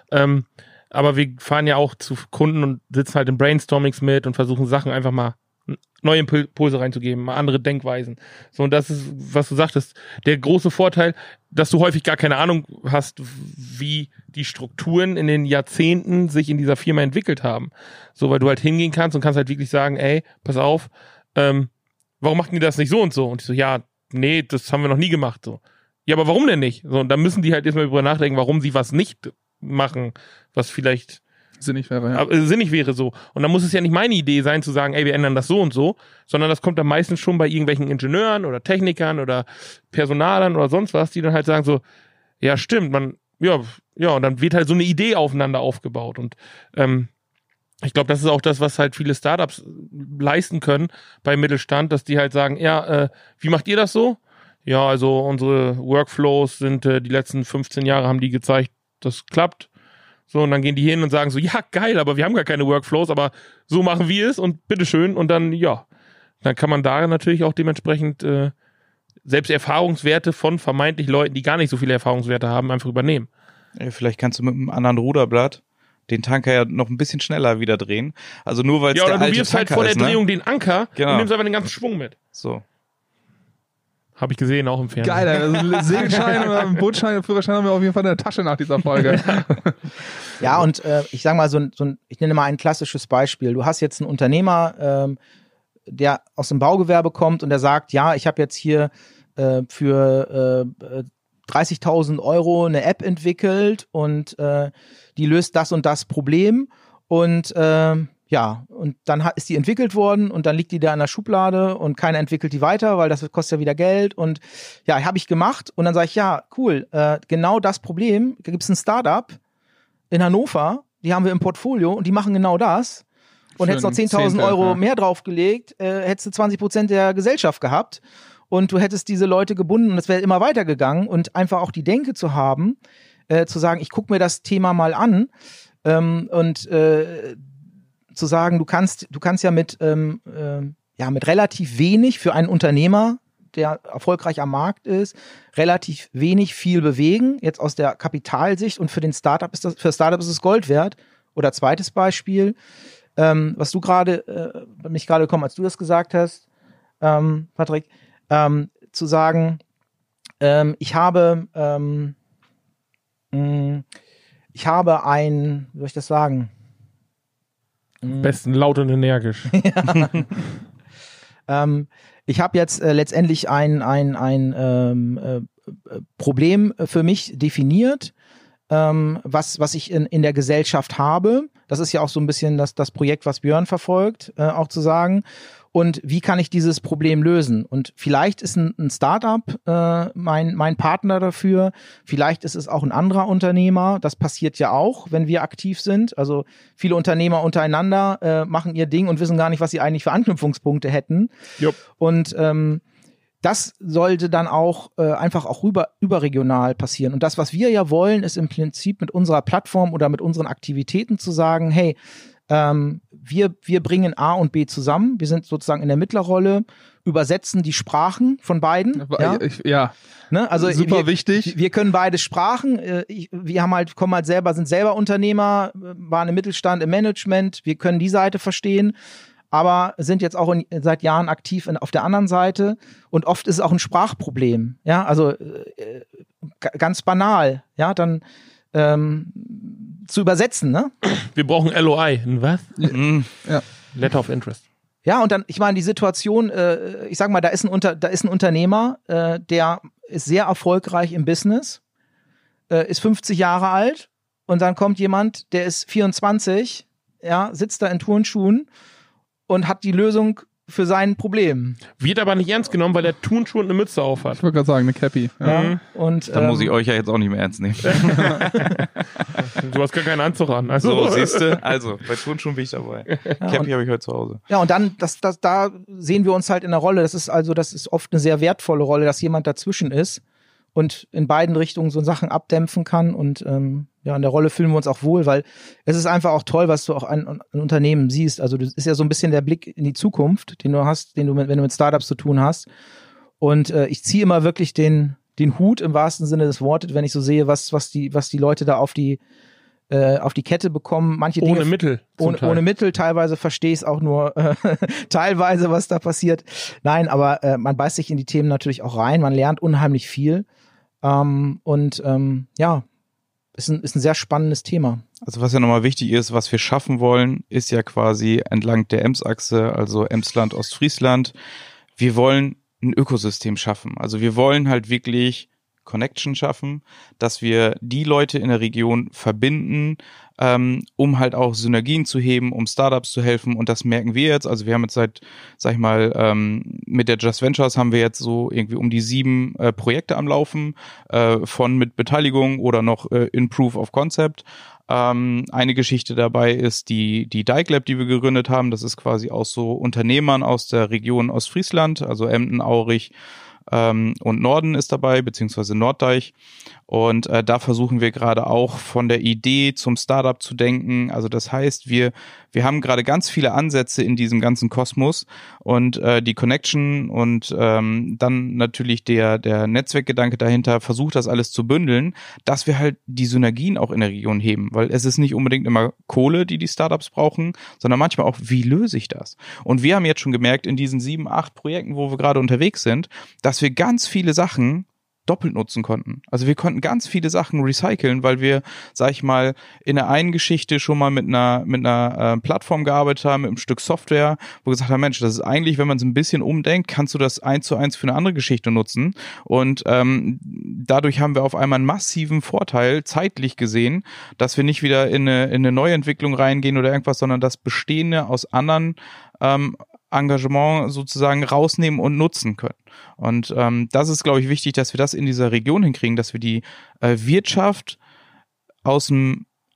Aber wir fahren ja auch zu Kunden und sitzen halt in Brainstormings mit und versuchen Sachen einfach mal neue Impulse reinzugeben, mal andere Denkweisen. So, und das ist, was du sagtest, der große Vorteil, dass du häufig gar keine Ahnung hast, wie die Strukturen in den Jahrzehnten sich in dieser Firma entwickelt haben. So, weil du halt hingehen kannst und kannst halt wirklich sagen, ey, pass auf, warum machten die das nicht so und so? Und ich so, ja, nee, das haben wir noch nie gemacht. So, ja, aber warum denn nicht? So, und dann müssen die halt erstmal drüber nachdenken, warum sie was nicht machen, was vielleicht sinnig wäre, ja. Sinnig wäre so. Und dann muss es ja nicht meine Idee sein, zu sagen, ey, wir ändern das so und so, sondern das kommt dann meistens schon bei irgendwelchen Ingenieuren oder Technikern oder Personalern oder sonst was, die dann halt sagen so, ja, stimmt, und dann wird halt so eine Idee aufeinander aufgebaut. Und ich glaube, das ist auch das, was halt viele Startups leisten können beim Mittelstand, dass die halt sagen, ja, wie macht ihr das so? Ja, also unsere Workflows sind, die letzten 15 Jahre haben die gezeigt, das klappt. So, und dann gehen die hin und sagen so, ja, geil, aber wir haben gar keine Workflows, aber so machen wir es und bitteschön. Und dann, ja, dann kann man da natürlich auch dementsprechend selbst Erfahrungswerte von vermeintlich Leuten, die gar nicht so viele Erfahrungswerte haben, einfach übernehmen. Vielleicht kannst du mit einem anderen Ruderblatt den Tanker ja noch ein bisschen schneller wieder drehen. Also nur weil es der alte Tanker ist. Ja, oder du wirfst halt vor der Drehung ne? den Anker und nimmst einfach den ganzen Schwung mit. So. Habe ich gesehen, auch im Fernsehen. Geil, also einen Segelschein oder einen Bootsschein und Führerschein haben wir auf jeden Fall in der Tasche nach dieser Folge. Ja, und ich sage mal, ich nenne mal ein klassisches Beispiel. Du hast jetzt einen Unternehmer, der aus dem Baugewerbe kommt und der sagt, ja, ich habe jetzt hier für 30.000 € eine App entwickelt und die löst das und das Problem und und dann ist die entwickelt worden und dann liegt die da in der Schublade und keiner entwickelt die weiter, weil das kostet ja wieder Geld und ja, habe ich gemacht und dann sage ich, ja, cool, genau das Problem, da gibt es ein Startup in Hannover, die haben wir im Portfolio und die machen genau das. und hättest noch 10.000 Euro mehr draufgelegt, hättest du 20% der Gesellschaft gehabt und du hättest diese Leute gebunden und es wäre immer weitergegangen und einfach auch die Denke zu haben, zu sagen, ich gucke mir das Thema mal an und zu sagen, du kannst ja mit relativ wenig für einen Unternehmer, der erfolgreich am Markt ist, relativ wenig viel bewegen, jetzt aus der Kapitalsicht, und für Startup ist es Gold wert. Oder zweites Beispiel, was du gerade, mich gerade gekommen, als du das gesagt hast, Patrick, zu sagen, ich habe ein, wie soll ich das sagen? Am besten laut und energisch. Ich habe jetzt letztendlich ein Problem für mich definiert, was ich in der Gesellschaft habe. Das ist ja auch so ein bisschen das Projekt, was Björn verfolgt, auch zu sagen. Und wie kann ich dieses Problem lösen? Und vielleicht ist ein Startup mein Partner dafür. Vielleicht ist es auch ein anderer Unternehmer. Das passiert ja auch, wenn wir aktiv sind. Also viele Unternehmer untereinander machen ihr Ding und wissen gar nicht, was sie eigentlich für Anknüpfungspunkte hätten. Jupp. Und das sollte dann auch einfach auch überregional passieren. Und das, was wir ja wollen, ist im Prinzip mit unserer Plattform oder mit unseren Aktivitäten zu sagen, hey, wir bringen A und B zusammen. Wir sind sozusagen in der Mittlerrolle, übersetzen die Sprachen von beiden. Ja. Ne? Also super wichtig. Wir können beide Sprachen. Sind selber Unternehmer, waren im Mittelstand, im Management. Wir können die Seite verstehen, aber sind jetzt auch seit Jahren aktiv auf der anderen Seite. Und oft ist es auch ein Sprachproblem. Ja, also ganz banal. Ja, dann zu übersetzen, ne? Wir brauchen LOI. Was? Ja. Letter of Interest. Ja, und dann, ich meine, die Situation, ich sag mal, da ist ein Unternehmer, der ist sehr erfolgreich im Business, ist 50 Jahre alt, und dann kommt jemand, der ist 24, ja, sitzt da in Turnschuhen und hat die Lösung für sein Problem. Wird aber nicht ernst genommen, weil der Turnschuh und eine Mütze auf hat. Ich wollte gerade sagen, eine Cappy. Ja. Und da muss ich euch ja jetzt auch nicht mehr ernst nehmen. Du hast gar keinen Anzug an. Also. So, siehst du? Also, bei Turnschuhen bin ich dabei. Cappy habe ich heute zu Hause. Ja, und dann, da sehen wir uns halt in der Rolle. Das ist oft eine sehr wertvolle Rolle, dass jemand dazwischen ist und in beiden Richtungen so Sachen abdämpfen kann. Und in der Rolle fühlen wir uns auch wohl, weil es ist einfach auch toll, was du auch an Unternehmen siehst. Also das ist ja so ein bisschen der Blick in die Zukunft, den du hast, wenn du mit Startups zu tun hast. Und ich ziehe immer wirklich den Hut im wahrsten Sinne des Wortes, wenn ich so sehe, was die Leute da auf die Kette bekommen. Manche Dinge ohne Mittel. Ohne Mittel. Teilweise verstehe ich es auch nur teilweise, was da passiert. Nein, aber man beißt sich in die Themen natürlich auch rein. Man lernt unheimlich viel. Ist ein sehr spannendes Thema. Also was ja nochmal wichtig ist, was wir schaffen wollen, ist ja quasi entlang der Ems-Achse, also Emsland, Ostfriesland. Wir wollen ein Ökosystem schaffen. Also wir wollen halt wirklich Connection schaffen, dass wir die Leute in der Region verbinden, um halt auch Synergien zu heben, um Startups zu helfen. Und das merken wir jetzt. Also wir haben jetzt mit der Just Ventures haben wir jetzt so irgendwie um die 7 Projekte am Laufen, von mit Beteiligung oder noch in Proof of Concept. Eine Geschichte dabei ist die Dike Lab, die wir gegründet haben. Das ist quasi aus so Unternehmern aus der Region Ostfriesland, also Emden, Aurich, und Norden ist dabei, beziehungsweise Norddeich. Und da versuchen wir gerade auch von der Idee zum Startup zu denken. Also das heißt, wir haben gerade ganz viele Ansätze in diesem ganzen Kosmos, und die Connection und dann natürlich der Netzwerkgedanke dahinter versucht, das alles zu bündeln, dass wir halt die Synergien auch in der Region heben. Weil es ist nicht unbedingt immer Kohle, die Startups brauchen, sondern manchmal auch, wie löse ich das? Und wir haben jetzt schon gemerkt, in diesen 7, 8 Projekten, wo wir gerade unterwegs sind, dass wir ganz viele Sachen doppelt nutzen konnten. Also wir konnten ganz viele Sachen recyceln, weil wir, sag ich mal, in der einen Geschichte schon mal mit einer Plattform gearbeitet haben, mit einem Stück Software, wo wir gesagt haben, Mensch, das ist eigentlich, wenn man es ein bisschen umdenkt, kannst du das 1:1 für eine andere Geschichte nutzen. Und dadurch haben wir auf einmal einen massiven Vorteil, zeitlich gesehen, dass wir nicht wieder in eine Neuentwicklung reingehen oder irgendwas, sondern das Bestehende aus anderen Engagement sozusagen rausnehmen und nutzen können. Und das ist, glaube ich, wichtig, dass wir das in dieser Region hinkriegen, dass wir die Wirtschaft aus dem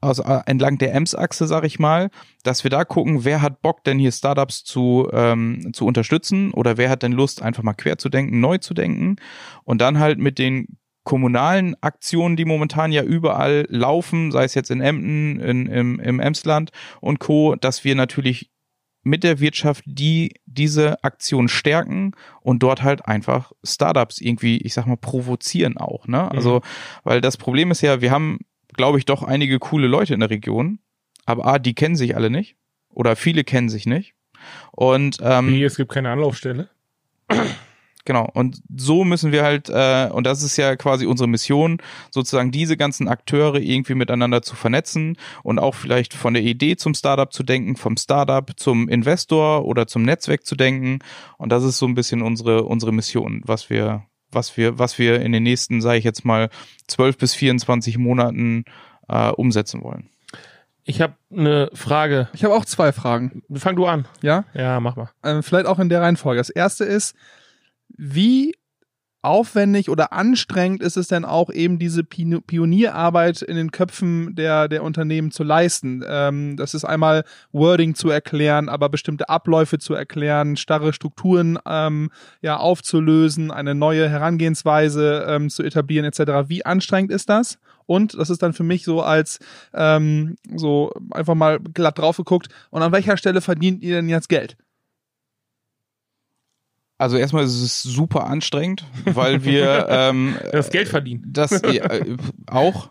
entlang der EMS-Achse, sag ich mal, dass wir da gucken, wer hat Bock denn hier Startups zu unterstützen oder wer hat denn Lust, einfach mal quer zu denken, neu zu denken und dann halt mit den kommunalen Aktionen, die momentan ja überall laufen, sei es jetzt in Emden, im Emsland und Co., dass wir natürlich mit der Wirtschaft diese Aktion stärken und dort halt einfach Startups irgendwie, ich sag mal, provozieren auch, ne? Also, weil das Problem ist ja, wir haben, glaube ich, doch einige coole Leute in der Region, aber die kennen sich alle nicht oder viele kennen sich nicht und es gibt keine Anlaufstelle. Genau, und so müssen wir halt, und das ist ja quasi unsere Mission, sozusagen diese ganzen Akteure irgendwie miteinander zu vernetzen und auch vielleicht von der Idee zum Startup zu denken, vom Startup zum Investor oder zum Netzwerk zu denken. Und das ist so ein bisschen unsere Mission, was wir in den nächsten, sage ich jetzt mal, 12 bis 24 Monaten umsetzen wollen. Ich habe eine Frage. Ich habe auch 2 Fragen. Fang du an. Ja? Ja, mach mal. Vielleicht auch in der Reihenfolge. Das erste ist, wie aufwendig oder anstrengend ist es denn auch eben diese Pionierarbeit in den Köpfen der Unternehmen zu leisten? Das ist einmal Wording zu erklären, aber bestimmte Abläufe zu erklären, starre Strukturen aufzulösen, eine neue Herangehensweise zu etablieren etc. Wie anstrengend ist das? Und das ist dann für mich so als so einfach mal glatt drauf geguckt. Und an welcher Stelle verdient ihr denn jetzt Geld? Also erstmal ist es super anstrengend, weil wir das Geld verdienen. Das auch.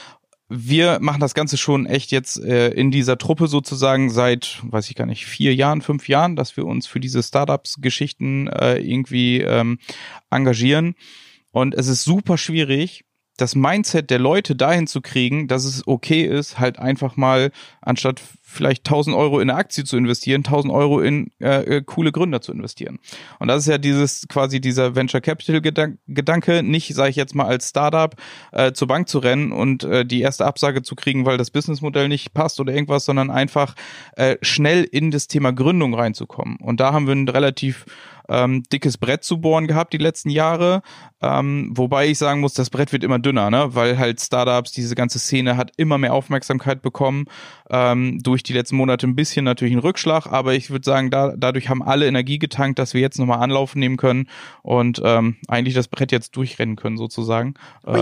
Wir machen das Ganze schon echt jetzt in dieser Truppe sozusagen seit, weiß ich gar nicht, 4 Jahren, 5 Jahren, dass wir uns für diese Startups-Geschichten irgendwie engagieren. Und es ist super schwierig, das Mindset der Leute dahin zu kriegen, dass es okay ist, halt einfach mal anstatt vielleicht 1.000 Euro in eine Aktie zu investieren, 1.000 Euro in coole Gründer zu investieren. Und das ist ja dieser Venture Capital Gedanke, nicht, sage ich jetzt mal, als Startup zur Bank zu rennen und die erste Absage zu kriegen, weil das Businessmodell nicht passt oder irgendwas, sondern einfach schnell in das Thema Gründung reinzukommen. Und da haben wir ein relativ dickes Brett zu bohren gehabt die letzten Jahre, wobei ich sagen muss, das Brett wird immer dünner, ne? Weil halt Startups, diese ganze Szene hat immer mehr Aufmerksamkeit bekommen, durch die letzten Monate ein bisschen natürlich einen Rückschlag, aber ich würde sagen, dadurch haben alle Energie getankt, dass wir jetzt nochmal Anlauf nehmen können und eigentlich das Brett jetzt durchrennen können sozusagen,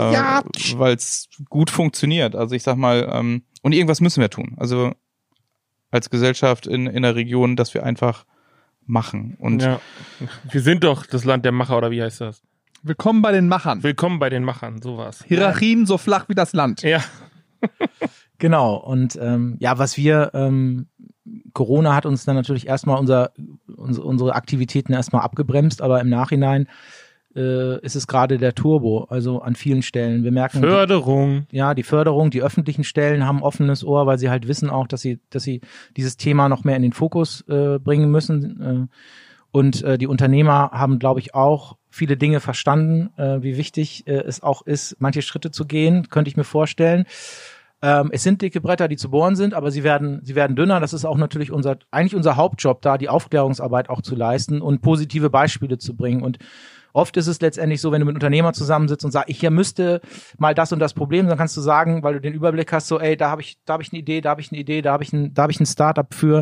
weil es gut funktioniert. Also ich sag mal, und irgendwas müssen wir tun, also als Gesellschaft in der Region, dass wir einfach machen. Und ja. Wir sind doch das Land der Macher, oder wie heißt das? Willkommen bei den Machern. Willkommen bei den Machern, sowas. Hierarchien so flach wie das Land. Ja. Genau. Und was wir, Corona hat uns dann natürlich erstmal unsere Aktivitäten erstmal abgebremst, aber im Nachhinein ist es gerade der Turbo, also an vielen Stellen. Wir merken Förderung. Die Förderung, die öffentlichen Stellen haben ein offenes Ohr, weil sie halt wissen auch, dass sie dieses Thema noch mehr in den Fokus bringen müssen. Und die Unternehmer haben, glaube ich, auch viele Dinge verstanden, wie wichtig es auch ist, manche Schritte zu gehen, könnte ich mir vorstellen. Es sind dicke Bretter, die zu bohren sind, aber sie werden dünner. Das ist auch natürlich eigentlich unser Hauptjob, da die Aufklärungsarbeit auch zu leisten und positive Beispiele zu bringen. Und oft ist es letztendlich so, wenn du mit einem Unternehmer zusammensitzt und sagst, hier müsste mal das und das Problem, dann kannst du sagen, weil du den Überblick hast, so, ey, da habe ich eine Idee, da habe ich ein Startup für.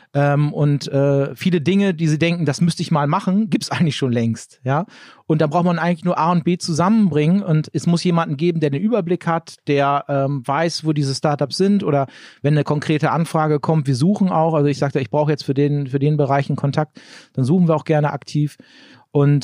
Und viele Dinge, die sie denken, das müsste ich mal machen, gibt's eigentlich schon längst, ja. Und da braucht man eigentlich nur A und B zusammenbringen und es muss jemanden geben, der den Überblick hat, der weiß, wo diese Startups sind oder wenn eine konkrete Anfrage kommt, wir suchen auch, also ich sagte, ich brauche jetzt für den Bereich einen Kontakt, dann suchen wir auch gerne aktiv. Und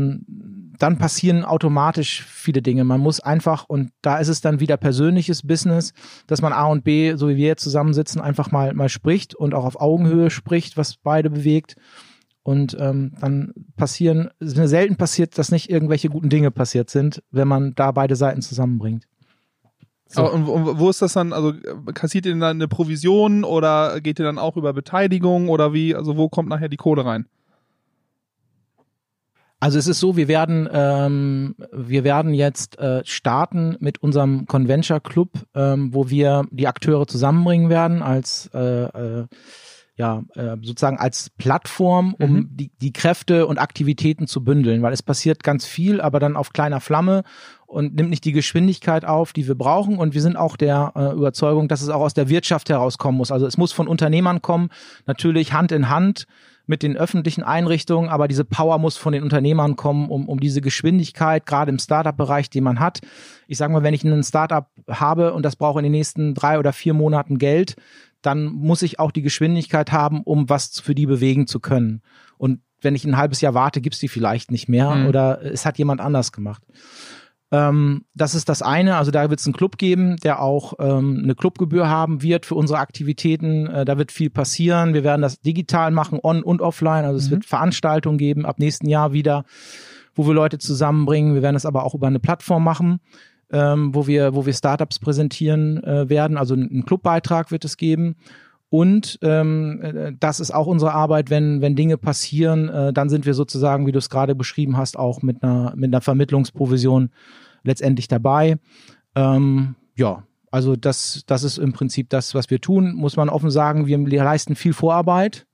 dann passieren automatisch viele Dinge. Man muss einfach, und da ist es dann wieder persönliches Business, dass man A und B, so wie wir jetzt zusammensitzen, einfach mal spricht und auch auf Augenhöhe spricht, was beide bewegt. Und dann selten passiert, dass nicht irgendwelche guten Dinge passiert sind, wenn man da beide Seiten zusammenbringt. So. Und wo ist das dann, also kassiert ihr dann eine Provision oder geht ihr dann auch über Beteiligung oder wie, also wo kommt nachher die Kohle rein? Also es ist so, wir werden jetzt starten mit unserem Conventure Club, wo wir die Akteure zusammenbringen werden als sozusagen als Plattform, um die Kräfte und Aktivitäten zu bündeln, weil es passiert ganz viel, aber dann auf kleiner Flamme und nimmt nicht die Geschwindigkeit auf, die wir brauchen. Und wir sind auch der Überzeugung, dass es auch aus der Wirtschaft herauskommen muss. Also es muss von Unternehmern kommen, natürlich Hand in Hand mit den öffentlichen Einrichtungen, aber diese Power muss von den Unternehmern kommen, um diese Geschwindigkeit, gerade im Startup-Bereich, den man hat. Ich sage mal, wenn ich ein Startup habe und das brauche in den nächsten 3 oder 4 Monaten Geld, dann muss ich auch die Geschwindigkeit haben, um was für die bewegen zu können. Und wenn ich ein halbes Jahr warte, gibt's die vielleicht nicht mehr oder es hat jemand anders gemacht. Das ist das eine. Also da wird es einen Club geben, der auch eine Clubgebühr haben wird für unsere Aktivitäten. Da wird viel passieren. Wir werden das digital machen, on- und offline. Also es wird Veranstaltungen geben ab nächsten Jahr wieder, wo wir Leute zusammenbringen. Wir werden es aber auch über eine Plattform machen, wo wir Startups präsentieren werden. Also einen Clubbeitrag wird es geben. Und das ist auch unsere Arbeit, wenn Dinge passieren, dann sind wir sozusagen, wie du es gerade beschrieben hast, auch mit einer Vermittlungsprovision letztendlich dabei. Also das ist im Prinzip das, was wir tun, muss man offen sagen. Wir leisten viel Vorarbeit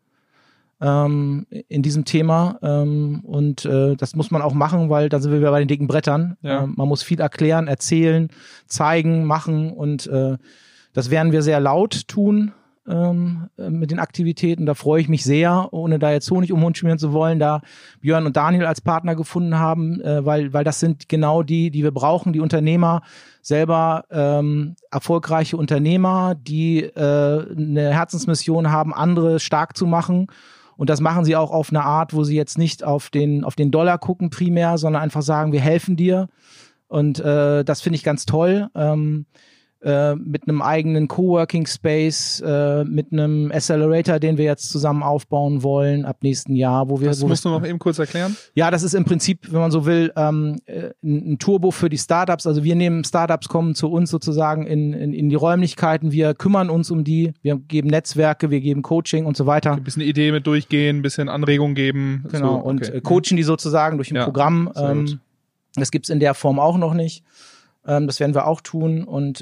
in diesem Thema und das muss man auch machen, weil dann sind wir wieder bei den dicken Brettern. Ja. Man muss viel erklären, erzählen, zeigen, machen und das werden wir sehr laut tun mit den Aktivitäten. Da freue ich mich sehr, ohne da jetzt Honig um den Mund schmieren zu wollen, da Björn und Daniel als Partner gefunden haben, weil das sind genau die wir brauchen, die Unternehmer, selber erfolgreiche Unternehmer, die eine Herzensmission haben, andere stark zu machen. Und das machen sie auch auf eine Art, wo sie jetzt nicht auf den Dollar gucken primär, sondern einfach sagen, wir helfen dir. Und das finde ich ganz toll. Mit einem eigenen Coworking Space, mit einem Accelerator, den wir jetzt zusammen aufbauen wollen ab nächsten Jahr. Das musst du noch eben kurz erklären? Ja, das ist im Prinzip, wenn man so will, ein Turbo für die Startups. Also wir nehmen Startups, kommen zu uns sozusagen in die Räumlichkeiten, wir kümmern uns um die, wir geben Netzwerke, wir geben Coaching und so weiter. Ein bisschen Idee mit durchgehen, ein bisschen Anregung geben. Genau, so, okay. Und coachen die sozusagen durch ein Programm. Das gibt's in der Form auch noch nicht. Das werden wir auch tun und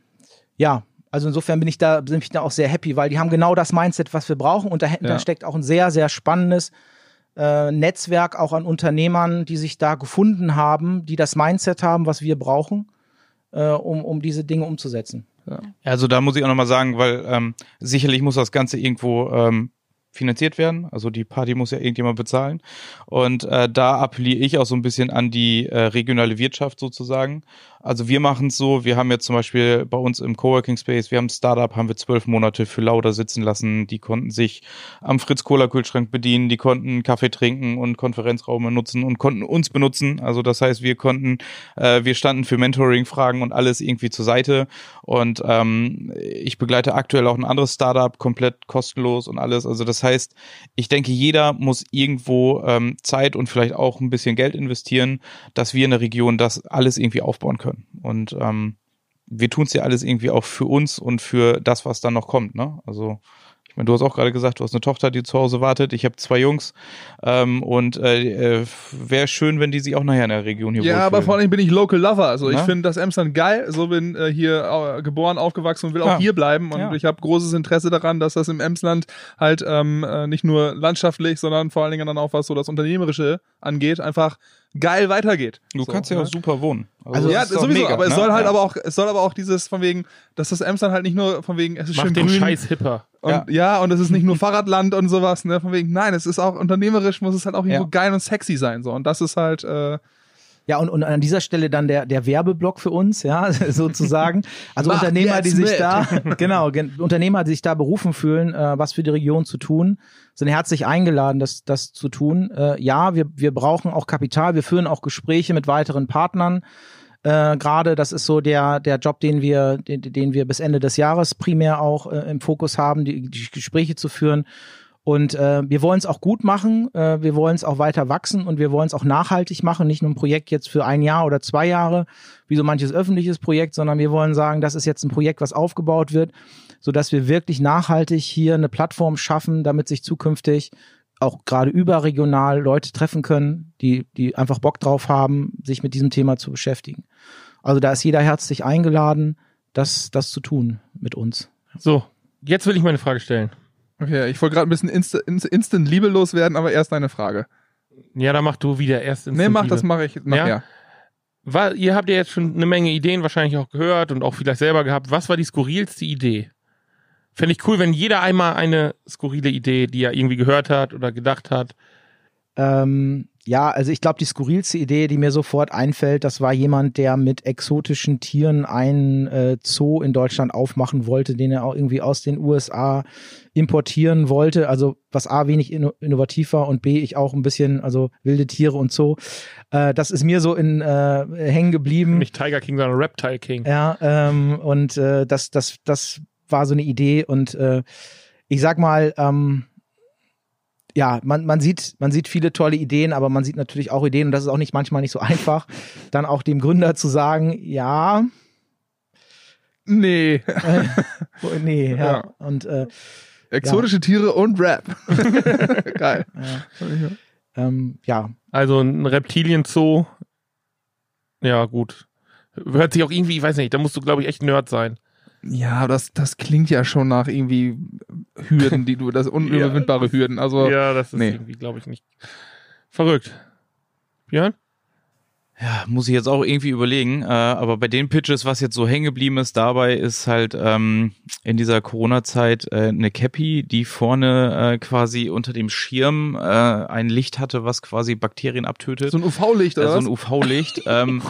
also insofern bin ich da auch sehr happy, weil die haben genau das Mindset, was wir brauchen und dahinter steckt auch ein sehr, sehr spannendes Netzwerk auch an Unternehmern, die sich da gefunden haben, die das Mindset haben, was wir brauchen, um diese Dinge umzusetzen. Ja. Also da muss ich auch nochmal sagen, weil sicherlich muss das Ganze irgendwo finanziert werden. Also die Party muss ja irgendjemand bezahlen. Und da appelliere ich auch so ein bisschen an die regionale Wirtschaft sozusagen. Also wir machen es so, wir haben jetzt zum Beispiel bei uns im Coworking Space, wir haben ein Startup, haben wir 12 Monate für Lauda sitzen lassen. Die konnten sich am Fritz-Cola-Kühlschrank bedienen, die konnten Kaffee trinken und Konferenzräume nutzen und konnten uns benutzen. Also das heißt, wir standen für Mentoring-Fragen und alles irgendwie zur Seite. Und ich begleite aktuell auch ein anderes Startup, komplett kostenlos und alles. Also das heißt, ich denke, jeder muss irgendwo Zeit und vielleicht auch ein bisschen Geld investieren, dass wir in der Region das alles irgendwie aufbauen können. Und wir tun es ja alles irgendwie auch für uns und für das, was dann noch kommt, ne? Also ich meine, du hast auch gerade gesagt, du hast eine Tochter, die zu Hause wartet. Ich habe 2 Jungs wäre schön, wenn die sich auch nachher in der Region hier wohlfühlen. Ja, aber vor allem bin ich Local Lover. Also ich finde das Emsland geil. So bin hier geboren, aufgewachsen und will auch hier bleiben. Und ich habe großes Interesse daran, dass das im Emsland halt nicht nur landschaftlich, sondern vor allen Dingen dann auch, was so das Unternehmerische angeht, einfach geil weitergeht. Du kannst ja auch super wohnen. Also ja, sowieso, mega, aber es soll halt es soll aber auch dieses von wegen, dass das Emsland halt nicht nur von wegen, es ist schön grün. Mach den Scheiß hipper. Und und es ist nicht nur Fahrradland und sowas, ne, von wegen, nein, es ist auch unternehmerisch, muss es halt auch irgendwo geil und sexy sein, so. Und das ist halt, und an dieser Stelle dann der Werbeblock für uns, ja, sozusagen. Also Unternehmer, die sich Unternehmer, die sich da berufen fühlen, was für die Region zu tun, sind herzlich eingeladen, das zu tun. Wir brauchen auch Kapital, wir führen auch Gespräche mit weiteren Partnern. Gerade, das ist so der Job, den wir bis Ende des Jahres primär auch im Fokus haben, die Gespräche zu führen. Und wir wollen es auch gut machen, wir wollen es auch weiter wachsen und wir wollen es auch nachhaltig machen, nicht nur ein Projekt jetzt für 1 Jahr oder 2 Jahre, wie so manches öffentliches Projekt, sondern wir wollen sagen, das ist jetzt ein Projekt, was aufgebaut wird, sodass wir wirklich nachhaltig hier eine Plattform schaffen, damit sich zukünftig auch gerade überregional Leute treffen können, die einfach Bock drauf haben, sich mit diesem Thema zu beschäftigen. Also da ist jeder herzlich eingeladen, das zu tun mit uns. So, jetzt will ich meine Frage stellen. Okay, ich wollte gerade ein bisschen instant liebelos werden, aber erst eine Frage. Ja, dann mach du wieder erst das mache ich nachher. Ja? Ihr habt ja jetzt schon eine Menge Ideen wahrscheinlich auch gehört und auch vielleicht selber gehabt. Was war die skurrilste Idee? Fände ich cool, wenn jeder einmal eine skurrile Idee, die er irgendwie gehört hat oder gedacht hat. Ja, also ich glaube, die skurrilste Idee, die mir sofort einfällt, das war jemand, der mit exotischen Tieren einen Zoo in Deutschland aufmachen wollte, den er auch irgendwie aus den USA importieren wollte. Also was A, wenig innovativ war und B, ich auch ein bisschen, also wilde Tiere und Zoo. Das ist mir so hängen geblieben. Nicht Tiger King, sondern Reptile King. Ja, und das war so eine Idee und ich sag mal, ja, man sieht viele tolle Ideen, aber man sieht natürlich auch Ideen und das ist auch manchmal nicht so einfach, dann auch dem Gründer zu sagen, ja, nee, nee, ja. Ja. Und exotische Tiere und Rap. Geil. Ja. Also ein Reptilien-Zoo. Ja, gut. Hört sich auch irgendwie, ich weiß nicht, da musst du, glaube ich, echt Nerd sein. Ja, das klingt ja schon nach irgendwie Hürden, das unüberwindbare Hürden. Also, Ja, das ist irgendwie, glaube ich, nicht verrückt. Björn? Ja, muss ich jetzt auch irgendwie überlegen, aber bei den Pitches, was jetzt so hängen geblieben ist dabei, ist halt in dieser Corona-Zeit eine Cappy, die vorne quasi unter dem Schirm ein Licht hatte, was quasi Bakterien abtötet. so ein UV-Licht, oder So was? ein UV-Licht,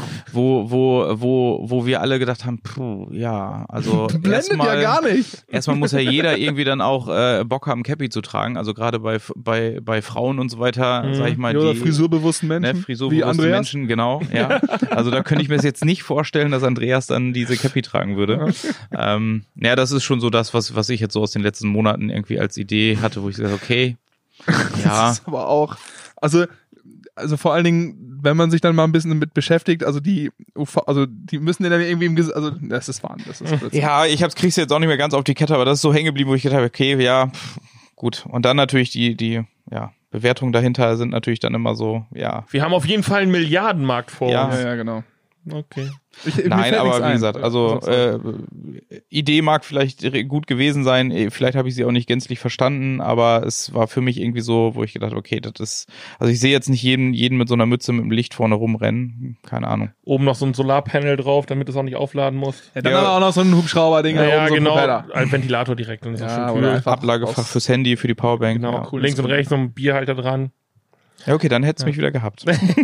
wo wir alle gedacht haben, ja, also Blendet ja gar nicht. erstmal muss ja jeder irgendwie dann auch Bock haben, Cappy zu tragen, also gerade bei Frauen und so weiter, sag ich mal, Oder die frisurbewussten Menschen, wie frisurbewusste Andreas. Menschen, genau, ja. Also da könnte ich mir jetzt nicht vorstellen, dass Andreas dann diese Cappy tragen würde. Ja, das ist schon so das, was ich jetzt so aus den letzten Monaten irgendwie als Idee hatte, wo ich gesagt habe, okay, ja. Das ist aber auch, also vor allen Dingen, wenn man sich dann mal ein bisschen damit beschäftigt, also die müssen ja dann irgendwie also das ist Wahnsinn, das ist Blödsinn. Ja, krieg's jetzt auch nicht mehr ganz auf die Kette, aber das ist so hängen geblieben, wo ich gedacht habe, okay, ja, gut. Und dann natürlich die Bewertungen dahinter sind natürlich dann immer so, ja. Wir haben auf jeden Fall einen Milliardenmarkt vor Ja. uns. Ja, genau. Okay. Nein, aber wie gesagt, also Idee mag vielleicht gut gewesen sein, vielleicht habe ich sie auch nicht gänzlich verstanden, aber es war für mich irgendwie so, wo ich gedacht, okay, das ist, also ich sehe jetzt nicht jeden mit so einer Mütze mit dem Licht vorne rumrennen, keine Ahnung. Oben noch so ein Solarpanel drauf, damit du es auch nicht aufladen musst. Ja, dann haben wir auch noch so ein Hubschrauber-Ding da Ja, oben, so ein genau. Propeller. Ein Ventilator direkt. Und so Ja, schön oder kühl. einfach Ablagefach fürs Handy, für die Powerbank. Genau, Ja. cool. links und rechts noch ein Bierhalter dran. Ja, okay, dann hätt's mich wieder gehabt.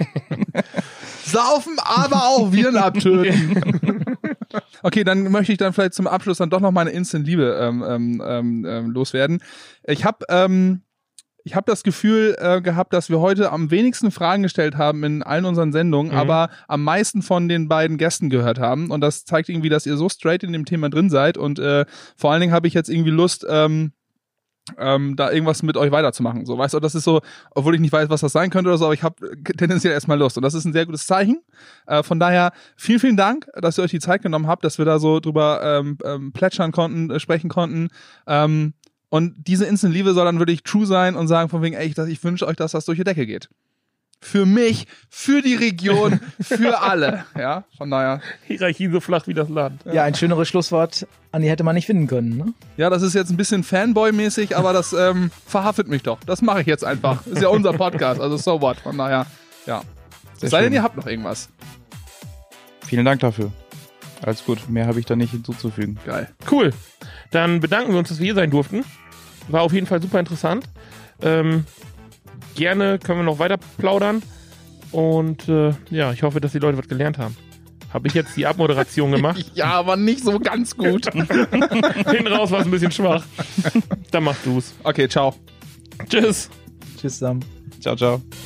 Saufen, aber auch Viren abtöten. Okay, dann möchte ich dann vielleicht zum Abschluss dann doch noch meine Instant-Liebe loswerden. Ich habe das Gefühl gehabt, dass wir heute am wenigsten Fragen gestellt haben in allen unseren Sendungen, aber am meisten von den beiden Gästen gehört haben. Und das zeigt irgendwie, dass ihr so straight in dem Thema drin seid. Und vor allen Dingen habe ich jetzt irgendwie Lust, da irgendwas mit euch weiterzumachen. So, weißt du, das ist so, obwohl ich nicht weiß, was das sein könnte oder so, aber ich habe tendenziell erstmal Lust. Und das ist ein sehr gutes Zeichen. Von daher, vielen, vielen Dank, dass ihr euch die Zeit genommen habt, dass wir da so drüber plätschern konnten, sprechen konnten. Und diese Instant-Liebe soll dann wirklich true sein und sagen von wegen, ey, ich wünsche euch, dass das durch die Decke geht. Für mich, für die Region, für alle. Ja, von daher. Hierarchie so flach wie das Land. Ja, ein schöneres Schlusswort, Andi, hätte man nicht finden können, ne? Ja, das ist jetzt ein bisschen Fanboy-mäßig, aber das verhaftet mich doch. Das mache ich jetzt einfach. Ist ja unser Podcast, also so what. Von daher, ja. Es sei denn, ihr habt noch irgendwas. Vielen Dank dafür. Alles gut, mehr habe ich da nicht hinzuzufügen. Geil. Cool. Dann bedanken wir uns, dass wir hier sein durften. War auf jeden Fall super interessant. Gerne können wir noch weiter plaudern. Und ja, ich hoffe, dass die Leute was gelernt haben. Habe ich jetzt die Abmoderation gemacht? Ja, aber nicht so ganz gut. Hinten raus war es ein bisschen schwach. Dann mach du's. Okay, ciao. Tschüss. Tschüss zusammen. Ciao, ciao.